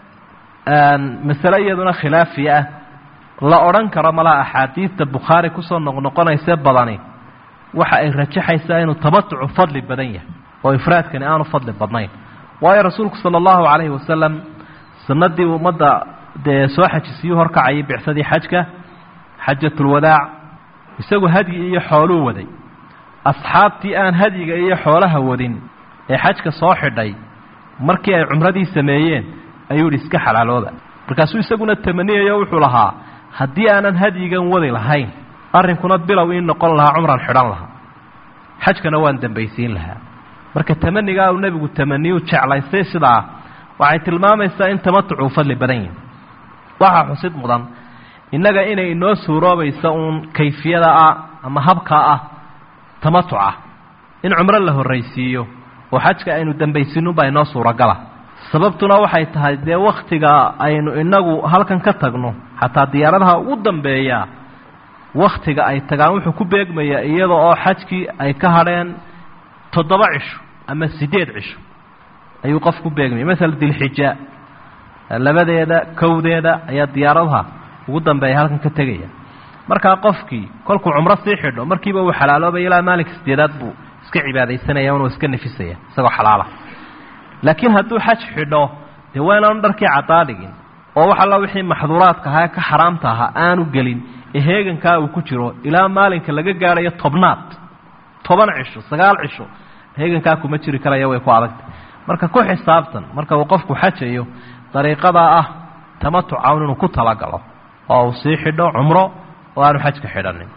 masale iyaduna khilaafiya ah la odhan karo malaha axaadiidta bukhaari kusoo noqnoqonayse badani waxa ay rajaxaysaa inuu tamatucu fadli badan yahay oo ifraadkani aanu fadli badnayn waayo rasuulku sala allahu calayhi wasalam sanadii ummadda dee soo xajisiyuu horkacayay bicsadii xajka xajatulwadaac isagu hadyi iyo xooluu waday asxaabtii aan hadyiga iyo xoolaha wadin ee xajka soo xidhay markii ay cumradii sameeyeen ayuu yidhi iska xalaalooda markaasuu isaguna tamaniyayo wuxuu lahaa haddii aanan hadyigan wadi lahayn arrinkuna bilow ii noqon lahaa cumran xidhan lahaa xajkana waan dambaysiin lahaa marka tamanigaa uu nebigu tamaniyuu jeclaystay sidaa waxay tilmaamaysaa in tamatucuu fadli badan yihin waxaa xusid mudan innaga inay inoo suuroobayso uun kayfiyada ah ama habkaa ah tamatuca in cumro la horraysiiyo oo xajka aynu dambaysiinunbaa inoo suuragala sababtuna waxay tahay dee wakhtiga aynu inagu halkan ka tagno xataa diyaaradaha ugu dambeeya wakhtiga ay tagaan wuxuu ku beegmayaa iyada oo xajkii ay ka hadheen toddoba cisho ama sideed cisho ayuu qof ku beegmaya maala dilxija labadeeda kowdeeda ayaa diyaaradaha ugu dambeeya halkan ka tegaya markaa qofkii kolkuu cumro sii xidho markiiba uu xalaaloobaya ilaa maalinka sideedaad buu iska cibaadaysanaya inuu iska nafisaya isagoo xalaala laakiin hadduu xaj xidho dee waa inaanu dharkii caddaa dhigin oo wax alla wixii maxduuraadka ahaa ka xaraamta ahaa aanu gelin ee heegankaa uu ku jiro ilaa maalinka laga gaadhayo tobnaad toban cisho sagaal cisho heegankaa kuma jiri karaya way ku adagtay marka ku xisaabtan marka uu qofku xajayo dariiqadaa ah tamatuca inuu ku talagalo oo uu sii xidho cumro oo aanu xajka xidhanin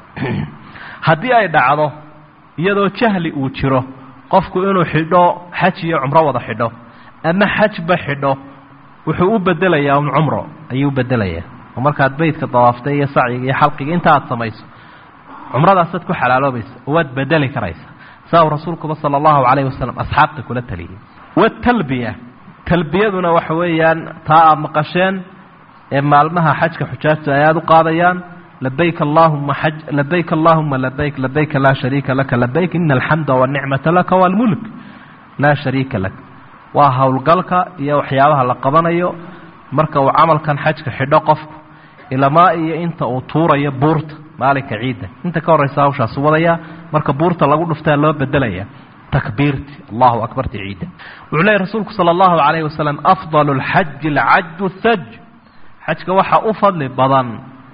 haddii ay dhacdo iyadoo jahli uu jiro qofku inuu xidho xaj iyo cumro wada xidho ama xajba xidho wuxuu u bedelayaa un cumro ayuu u bedelayaa oo markaad beydka dawaaftay iyo sacyiga iyo xalqiga inta aad samayso cumradaasaad ku xalaaloobaysa oo waad bedeli karaysa saa uu rasuulkuba sala allahu calayhi wasalam asxaabta kula taliyey watalbiya talbiyaduna waxa weeyaan taa aad maqasheen ee maalmaha xajka xujaajta ay aada u qaadayaan labayk allahuma xaj labayk allahuma labayk labayka laa shariika laka labayk ina alxamda wanicmata laka waalmulk laa shariika lak waa howlgalka iyo waxyaabaha la qabanayo marka uu camalkan xajka xidho qofku ilamaa iyo inta uu tuurayo buurta maalinka ciidda inta ka horraysa hawshaas wadaya marka buurta lagu dhuftaa loo bedelaya takbiirti allahu akbarti ciidda wuxuu leeyahy rasuulku sala allahu calayhi wasalam afdalu lxaji alcajju thaj xajka waxaa u fadli badan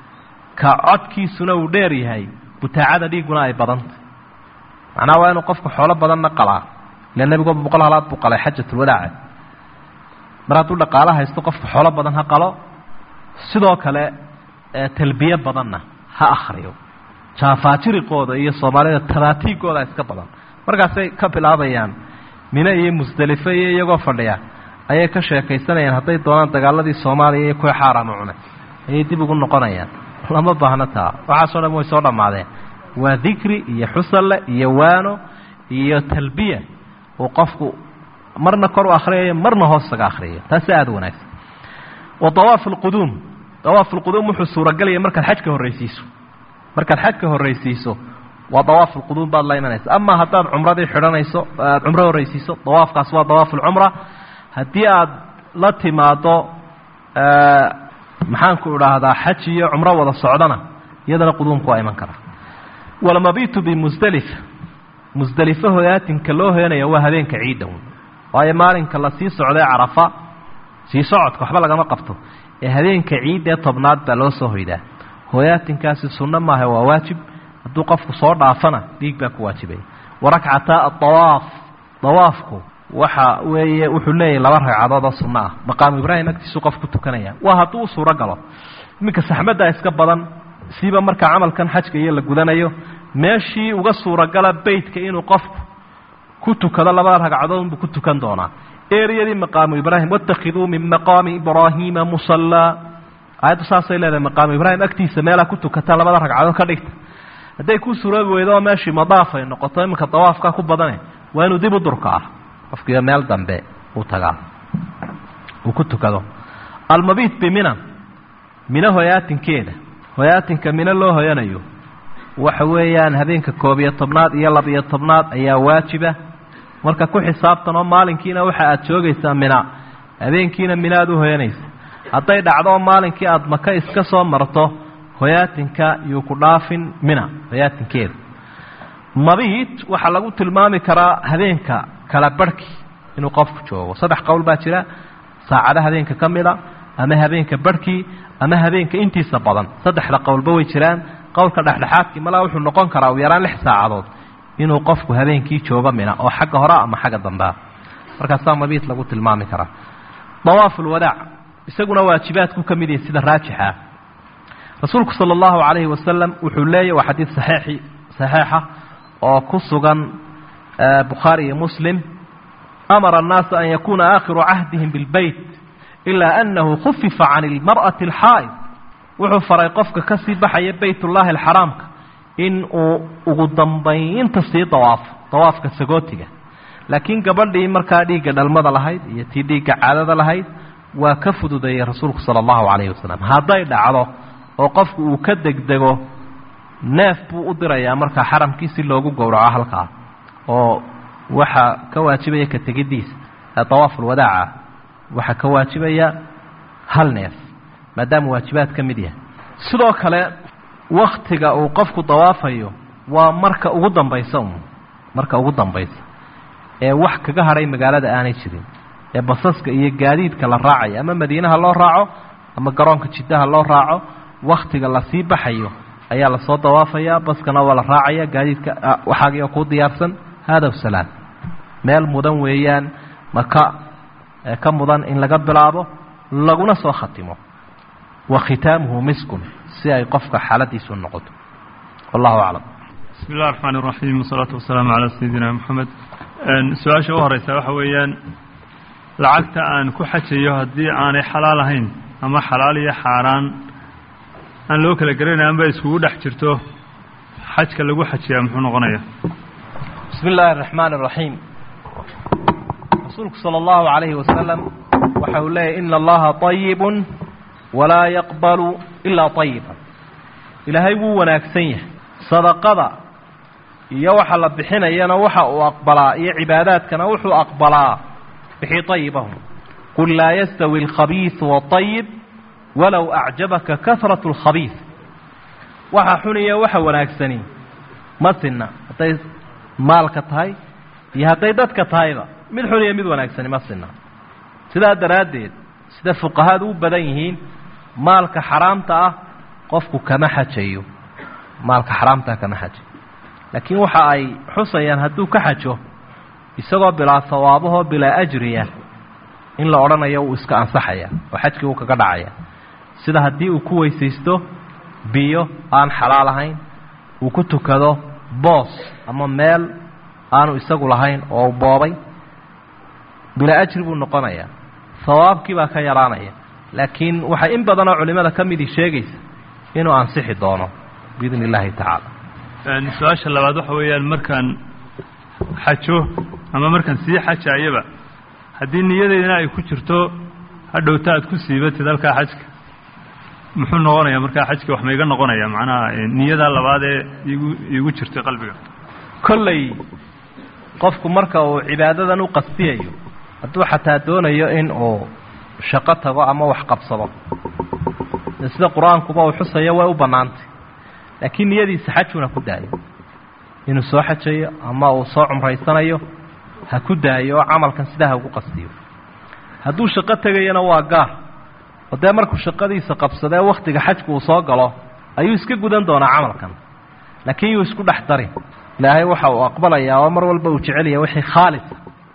ka codkiisuna uu dheer yahay butaacada dhiiguna ay badanta macnaha waa inuu qofku xoolo badanna qalaa ila nebigu boqol halaad buu qalay xajatulwadaaca mar hadduu dhaqaalo haysto qofku xoolo badan ha qalo sidoo kale talbiye badanna ha akhriyo jaafaajiriqooda iyo soomaalida tabaatiigooda iska badan markaasay ka bilaabayaan mine iyo musdelife iyo iyagoo fadhiya ayay ka sheekaysanayaan hadday doonaan dagaaladii soomaaliya iyo kuwa xaaraama cunay ayay dib ugu noqonayaan lama baahno taa waxaasoo dhan way soo dhammaadeen وذكري إيا حسل إيا وانو إيا تلبية وقفك مرنا كرو آخرية مرنا هوسك آخرية تساعد وناكس. وطواف القدوم طواف القدوم وحسو رجالي مركز حجكه الرئيسيسو مركز حجكه الرئيسيسو وطواف القدوم بعد الله يمنعس. أما هتاب عمره دي حرانيسو عمره الرئيسيسو طواف قصوى طواف العمرة هدي أد لاتماطو أه محانكو هذا حجي عمره ولا الصعدنا يدنا قدوم قائما كره. ولما بيتوا بمزدلف مزدلفه ياتن كلوه هنا يوا هذين كعيدهم واي مالين كلا سي سocday عرفه سي socodka waxba laga ma qabto ee habeenka ciid ee tobnaad baa loo soo hoydaa hooyaatinkaasi sunna ma aha waa waajib haduu qofku soo dhaafana dhiig baa ku waajibay warak'ata at-tawaaf tawaafku waxa weeye wuxuu leeyahay laba ragcadood oo sunna ah maqaam ibraahim agtiisu qofku tukanaya waa haduu suura galo iminka saxmada iska badan siiba marka amalkan xajka iyo la gudanayo meeshii uga suura gala beedka inuu qofku ku tukado laba ragcadood ku tukan doonaa eeriyadii maqaam ibraahim wattakhiduu min maqaami ibraahim musalla ayadu saasay leedahay maqaam ibraahim agtiisa meel ku tukata labada ragcadood ka dhigta haday ku suuroobi weydo meeshii madaafay noqoto iminka tawaafka ku badane waa inuu dib u durkaa qofkii meel dambe uu tagaa uu ku tukado almabit bimina mina hoyaatinkeeda hoyaatinka mina loo hoyanayo waxa weeyaan habeenka koob iyo tobnaad iyo laba iyo tobnaad ayaa waajiba marka ku xisaabtan oo maalinkiina waxa aad joogaysaa mina habeenkiina minaad u hoyanaysa haday dhacdo maalinkii aad maka iska soo marto hoyaatinka iyo ku dhaafin mina hoyaatinkeeda mabit waxa lagu tilmaami karaa habeenka kala barki inuu qofku joogo saddex qowl baa jira saacada habeenka kamida ama habeenka barki ama habeenka intiisa badan saddexda qowlba way jiraan qowlka dhaxdhaxaadkii malaa wuxuu noqon karaa u yaraan lix saacadood inuu qofku habeenkii joogo mina oo xagga hore ama xagga dambe marka saamabit lagu tilmaami karaa tawaaful wadaa isaguna waajibaadku kamid yahay sida raajixa rasuulku sallallahu alayhi wasallam wuxuu leeyahay waa xadiis saxiixi saxiixa oo ku sugan bukhari iyo muslim amara an-nas an yakuna akhiru ahdihim bil bayt illa annahu khuffifa 'an al-mar'ati al-haid wuxuu faray qofka ka sii baxaya baytullaahi al-xaraamka in uu ugu dambaynta sii tawaaf tawaafka sagootiga laakiin gabadhii markaa dhiiga dhalmada lahayd iyo tii dhiiga caadada lahayd waa ka fududeeyay rasuulku sallallahu alayhi wasallam haday dhacdo oo qofku uu ka degdego neef buu u dirayaa markaa xaramkiisi loogu gowraco halkaa oo waxa ka waajibaya ka tegidiis tawaaful wadaa waxa ka waajibaya hal neef maadaama waajibaad ka mid yahay sidoo kale waqtiga uu qofku dawaafayo waa marka ugu dambaysa marka ugu dambaysa ee wax kaga haray magaalada aanay jirin ee basaska iyo gaadiidka la raacay ama madiinaha loo raaco ama garoonka jiddaha loo raaco waqtiga la sii baxayo ayaa la soo dawaafaya baskana waa la raacaya gaadiidka waxaagiyo ku diyaarsan hada salaam meel mudan weeyaan maka ka mudan in laga bilaabo laguna soo khatimo وختامه مسك سي قفك حالتي سن نقط والله اعلم. بسم الله الرحمن الرحيم والصلاه والسلام على سيدنا محمد. سؤال شو هريسه waxa weeyaan lacagta aan ku xajiyo hadii aanay xalaal ahayn ama xalaal iyo xaraan aan loo kala garanay amba isku dhex jirto xajka lagu xajiyaa muxuu noqonayaa? بسم الله الرحمن الرحيم. رسولك صلى الله عليه وسلم وحوله إن الله طيب ولا يقبل إلا طيبا إلهي هو وناكسيه صدقة يوحى لبحنا ينوحى وأقبلا يا عبادات كنوحى أقبلا بحي طيبهم قل لا يستوي الخبيث والطيب ولو أعجبك كثرة الخبيث وحى حنيا وحى وناكسني مثلنا مالك تهي يهتيدتك تهيدا من حنيا مد وناكسني مثلنا سيدا دراديد سيدا فقهاء وبدينهين maalka xaraamta ah qofku kama xajayo maalka xaraamta kama xajayo laakiin waxa ay xusayaan haduu ka xajo isagoo bilaa sawaabo bilaa ajriya in la oranayo uu iska ansaxaya oo xajkii uu kaga dhacaya sida hadii uu ku weysaysto biyo aan xalaal ahayn uu ku tukado boos ama meel aanu isagu lahayn oo boobay bilaa ajri buu noqonaya sawaabkii baa ka yaraanaya laakiin waxa in badan oo culimada kamid sheegaysa inuu ansixi doono biidin Ilaahi ta'ala su-aasha labaad waxa weeyaan markaan xajo ama markaan sii xajaayaba haddii niyadeydana ay ku jirto hadhowta aad ku siibatid halkaa xajka muxuu noqonayaa markaa xajka wax ma iga noqonaya macnaha niyadaa labaad ee igu igu jirtay qalbiga kolley qofku marka uu cibaadadan u qastiyayo hadduu xataa doonayo in uu shaqo tago ama wax qabsado sida qur-aankuba uu xusayo way u bannaantay laakiin niyadiisa xajuna ku daayo inuu soo xajayo ama uu soo cumraysanayo ha ku daayo oo camalkan sidaa ha ugu qastiyo hadduu shaqo tegayana waa gaar oo dee markuu shaqadiisa qabsadee wakhtiga xajku uu soo galo ayuu iska gudan doonaa camalkan laakiin yuu isku dhex darin ilaahay waxa uu aqbalayaa oo mar walba uu jecelaya wixii khaalisa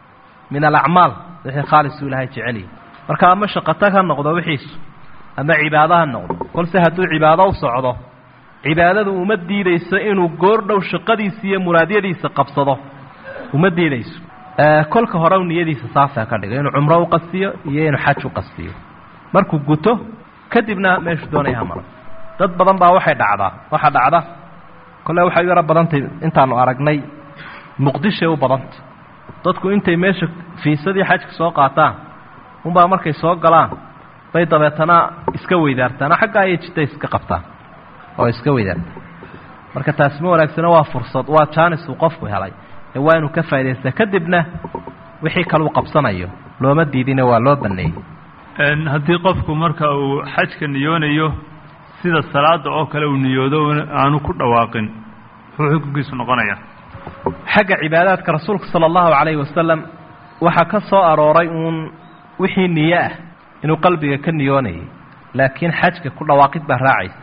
min alacmaal wixii khaalis uu ilaahay jecelaya marka ama shaqatag ha noqdo wixiisu ama cibaado ha noqdo kolse hadduu cibaado u socdo cibaadadu uma diidayso inuu goordhow shaqadiisa iyo muraadyadiisa qabsado uma diidayso kolka hore u niyadiisa saasaa ka dhigo inuu cumro u qastiyo iyo inuu xaj u qastiyo markuu guto kadibna meeshu doonaya ha maro dad badan baa waxay dhacdaa waxaa dhacda kole waxay u yaro badantay intaanu aragnay muqdishoay u badantay dadku intay meesha fiisadii xajka soo qaataan unbaa markay soo galaan bay dabeetana iska weydaartaan xagga ayay jidda iska qabtaan oo iska weydaartaan marka taasi ma wanaagsana waa fursad waa jaanis uu qofku helay ee waa inuu ka faa'idaystaa kadibna wixii kale uu qabsanayo looma diidina waa loo banneeyey haddii qofku marka uu xajka niyoonayo sida salaada oo kale uu niyoodo aanu ku dhawaaqin wuxuu xukunkiisu noqonayaa xagga cibaadaadka rasuulka sala allahu calayhi wasalam waxaa ka soo arooray uun wixii niyo ah inuu qalbiga ka niyoonayay laakiin xajka ku dhawaaqid baa raacaysa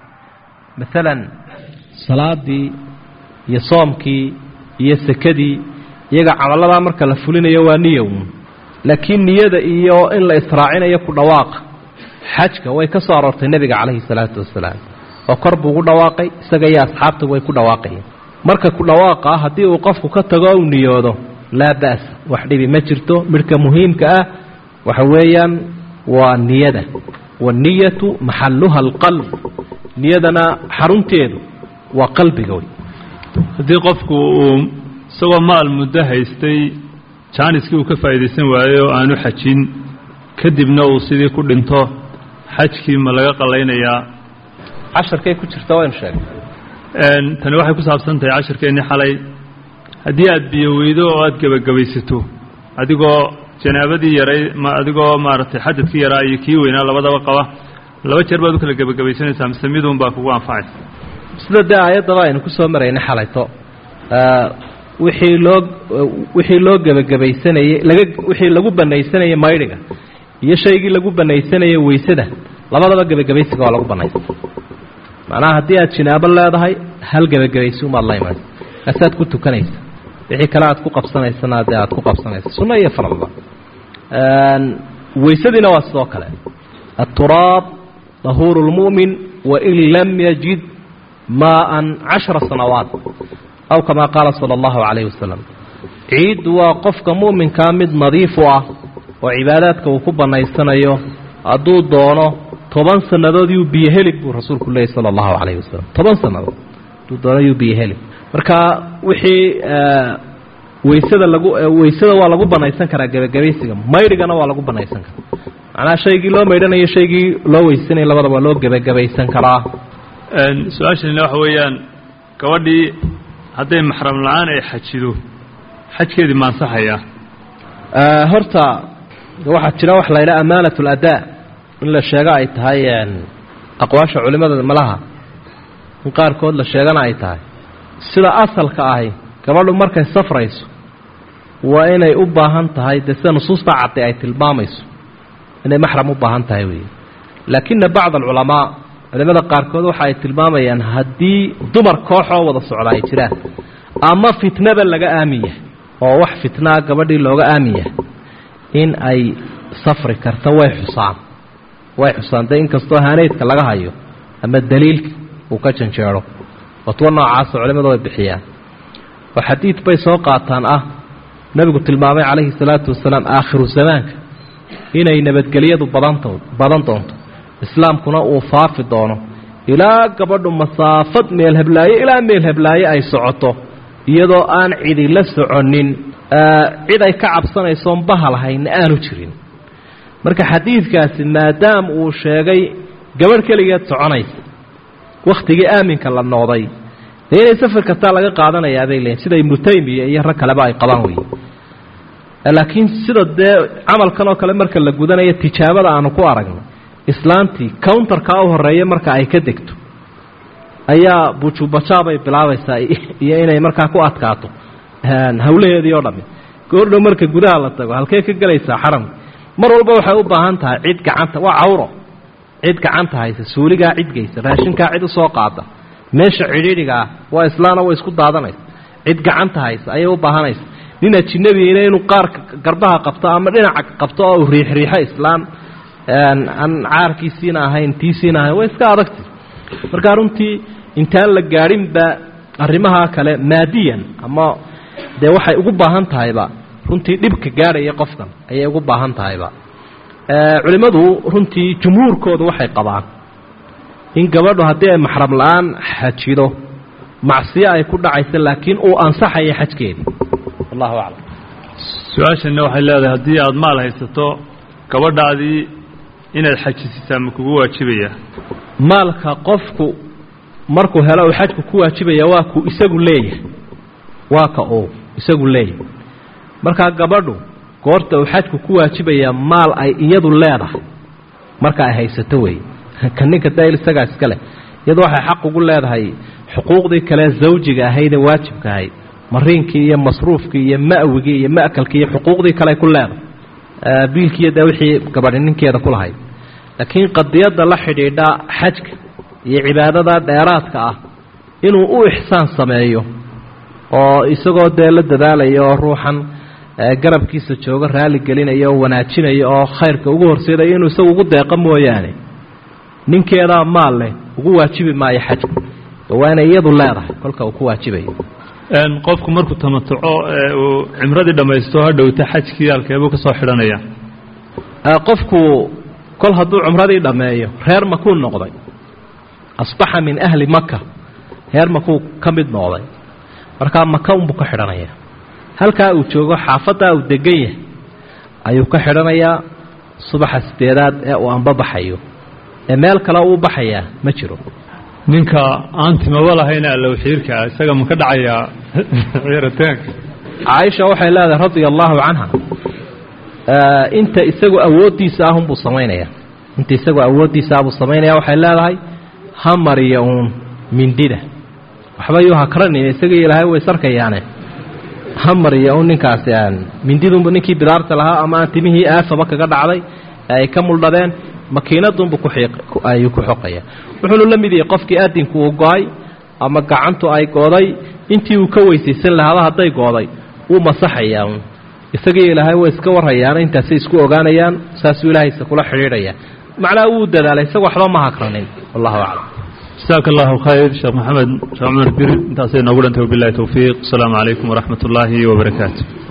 maalan salaadii iyo soomkii iyo sakadii iyaga camaladaa marka la fulinayo waa niyo uun laakiin niyada iyo in la israacinayo ku dhawaaqa xajka way ka soo aroortay nebiga calayhi salaatu wasalaam oo kor buu ugu dhawaaqay isaga iyo asxaabta way ku dhawaaqayeen marka ku dhawaaqa haddii uu qofku ka tago uu niyoodo laa ba'as wax dhibi ma jirto midhka muhiimka ah waxa weeyaan waa niyada waniyatu maxalluha alqalb niyadana xarunteedu waa qalbiga wey haddii qofku uu isagoo maal muddo haystay jaaniskii uu ka faa'iidaysan waayo oo aanu xajin kadibna uu sidii ku dhinto xajkii ma laga qalaynayaa casharkay ku jirta waynu sheegay tani waxay ku saabsan tahay casharkeennii xalay haddii aad biyo weydo oo aad gebagabaysato adigoo janaabadii yaray ma adigoo maaragtay xadadkii yaraa iyo kii weynaa labadaba qaba laba jeer baad u kala gebagabaysanaysaa mise miduun baa kugu anfacaysa sida dee aayaddaba aynu ku soo maraynay xalayto wixii loo wixii loo gebagabaysanayey laga wixii lagu banaysanayey maydhiga iyo shaygii lagu banaysanayey weysada labadaba gebagabaysiga waa lagu banaystay macnaha haddii aad jinaabo leedahay hal gebagabaysi umaad la imanaysa kaasaad ku tukanaysa wixii kale aad ku qabsanaysana dee aad ku qabsanaysa sunno iyo faralba weysadiina waa sidoo kale التراب طهور المؤمن وإن لم يجد ماء عشر سنوات أو كما قال صلى الله عليه وسلم عيد وقفك مؤمن كامد نظيفه وعباداتك وكبنا يستنيه أدو دونه طبعا سنة يو بيهلك رسول الله صلى الله عليه وسلم طبعا سنة أدو دونه يو بيهلك marka wixii weysada lagu weysada waa lagu banaysan karaa gabagabeysiga maydhigana waa lagu banaysan karaa macnaha shaygii loo maydhanayo shaygii loo weysanayo labadaba loo gabagabaysan karaa su-aashana waxa weeyaan gabadhii hadday maxram la-aan ay xajido xajkeedii ma ansaxayaa horta waxaa jira wax la yidhaha amaanat aladaa in la sheego ay tahay aqwaasha culimada malaha in qaarkood la sheegana ay tahay sida asalka ahi gabadhu markay safrayso waa inay u baahan tahay dee sida nusuusta cadday ay tilmaamayso inay maxram u baahan tahay weeye laakina bacd alculamaa culimada qaarkood waxa ay tilmaamayaan haddii dumar kooxoo wada socda ay jiraan ama fitnaba laga aamin yahay oo wax fitnaa gabadhii looga aamin yahay in ay safri karto way xusaan way xusaan dee inkastoo haaneydka laga hayo ama daliilka uu ka janjeero watwa noocaasa culimadu way bixiyaan oo xadiid bay soo qaataan ah nabigu tilmaamay calayhi salaatu wasalaam aakhiru zamaanka inay nabadgelyadu badanto badan doonto islaamkuna uu faafi doono ilaa gabadhu masaafad meel heblaaye ilaa meel heblaaye ay socoto iyadoo aan cidi la soconin cid ay ka cabsanaysoon bahal hayna aanu jirin marka xadiidkaasi maadaama uu sheegay gabadh keligeed soconaysa wakhtigii aaminka la nooday dee inay safar kastaa laga qaadanayaa bay leeyiin sida ibnu taymiya iyo rag kaleba ay qabaan weeye laakiin sida dee camalkan oo kale marka la gudanayo tijaabada aanu ku aragno islaantii counterkaa u horeeya marka ay ka degto ayaa bujubajaabay bilaabaysaa iyo inay markaa ku adkaato hawlaheedii oo dhammi goordhow marka gudaha la tago halkee ka gelaysaa xaramka mar walba waxay u baahan tahay cid gacanta waa cawro cid gacanta haysa suuligaa cid geysa raashinkaa cid usoo qaada meesha cidhiidhiga ah waa islaana way isku daadanaysa cid gacanta haysa ayay u baahanaysa nin ajinabiina inuu qaarka garbaha qabto ama dhinaca qabto oo uu riixriixo islaan aan caarkiisiina ahayn tiisiina ahayn way iska adagtay markaa runtii intaan la gaadhinba arrimaha kale maadiyan ama dee waxay ugu baahan tahayba runtii dhibka gaadhaya qofkan ayay ugu baahan tahayba culimmadu runtii jumhuurkoodu waxay qabaan in gabadhu haddii ay maxram la-aan xajido macsiyo ay ku dhacaysa laakiin uu ansaxaya xajkeedii wallahu aclam su-aashana waxay leedahay haddii aada maal haysato gabadhaadii inaad xajisisaa ma kugu waajibaya maalka qofku markuu helo uu xajku ku waajibaya waa ku isagu leeyahay waa ka uu isagu leeyahay markaa gabadhu goorta uu xajku ku waajibaya maal ay iyadu leedahay marka ay haysato wey ka ninka dayl isagaa iska leh iyadu waxay xaq ugu leedahay xuquuqdii kale zawjiga ahayd ee waajibka ahayd mariinkii iyo masruufkii iyo ma'wigii iyo ma'kalkii iyo xuquuqdii kale ku leedahay biilkiiyo dee wixii gabadhi ninkeeda ku lahayd laakiin qadiyadda la xidhiidha xajka iyo cibaadada dheeraadka ah inuu u ixsaan sameeyo oo isagoo dee la dadaalayo oo ruuxan garabkiisa jooga raali gelinayo oo wanaajinayo oo khayrka ugu horseedayo inuu isagu ugu deeqo mooyaane ninkeedaa maal leh ugu waajibi maayo xajka waa inay iyadu leedahay kolka uu ku waajibayo qofku markuu tamatuco uu cimradii dhammaysto hadhowta xajkii halkeebuu ka soo xidhanaya qofku kol hadduu cumradii dhammeeyo reer makuu noqday asbaxa min ahli maka reer makuu ka mid noqday markaa maka unbuu ka xidhanayaa halkaa uu joogo xaafaddaa uu degan yahay ayuu ka xidhanayaa subaxa sideedaad ee uu anbabaxayo ee meel kale uu baxayaa ma jiro ninka aan timaba lahayna allow xiirkaa isaga ma ka dhacayaa ciiritaanka caaisha waxay leedahay radia allaahu canha inta isagu awooddiisa ah unbuu samaynayaa inta isagu awooddiisa ah buu samaynaya waxay leedahay ha mariya uun mindida waxba yuu hakranin isagii ilaahay way sarkayaane ha mariya uun ninkaasi aan mindidunbu ninkii bidaarta lahaa ama aan timihii aafaba kaga dhacday ay ka muldhadeen makiinadunbu ayuu ku xoqaya wuxuunu la mid yahay qofkii aadinku uu go-ay ama gacantu ay gooday intii uu ka weysaysan lahaaba hadday gooday wuu masaxayaa uun isagii ilaahay way iska warhayaana intaasay isku ogaanayaan saasuu ilaahaysa kula xidhiidhaya macnaha wuu dadaalay isaga waxba ma hakranin wallahu aclam jasaaka allahu khayr sheekh maxamed sheekh cumar bir intaasay noogu dhantay wabillahi towfiiq asalaamu calaykum waraxmat ullaahi wabarakaatu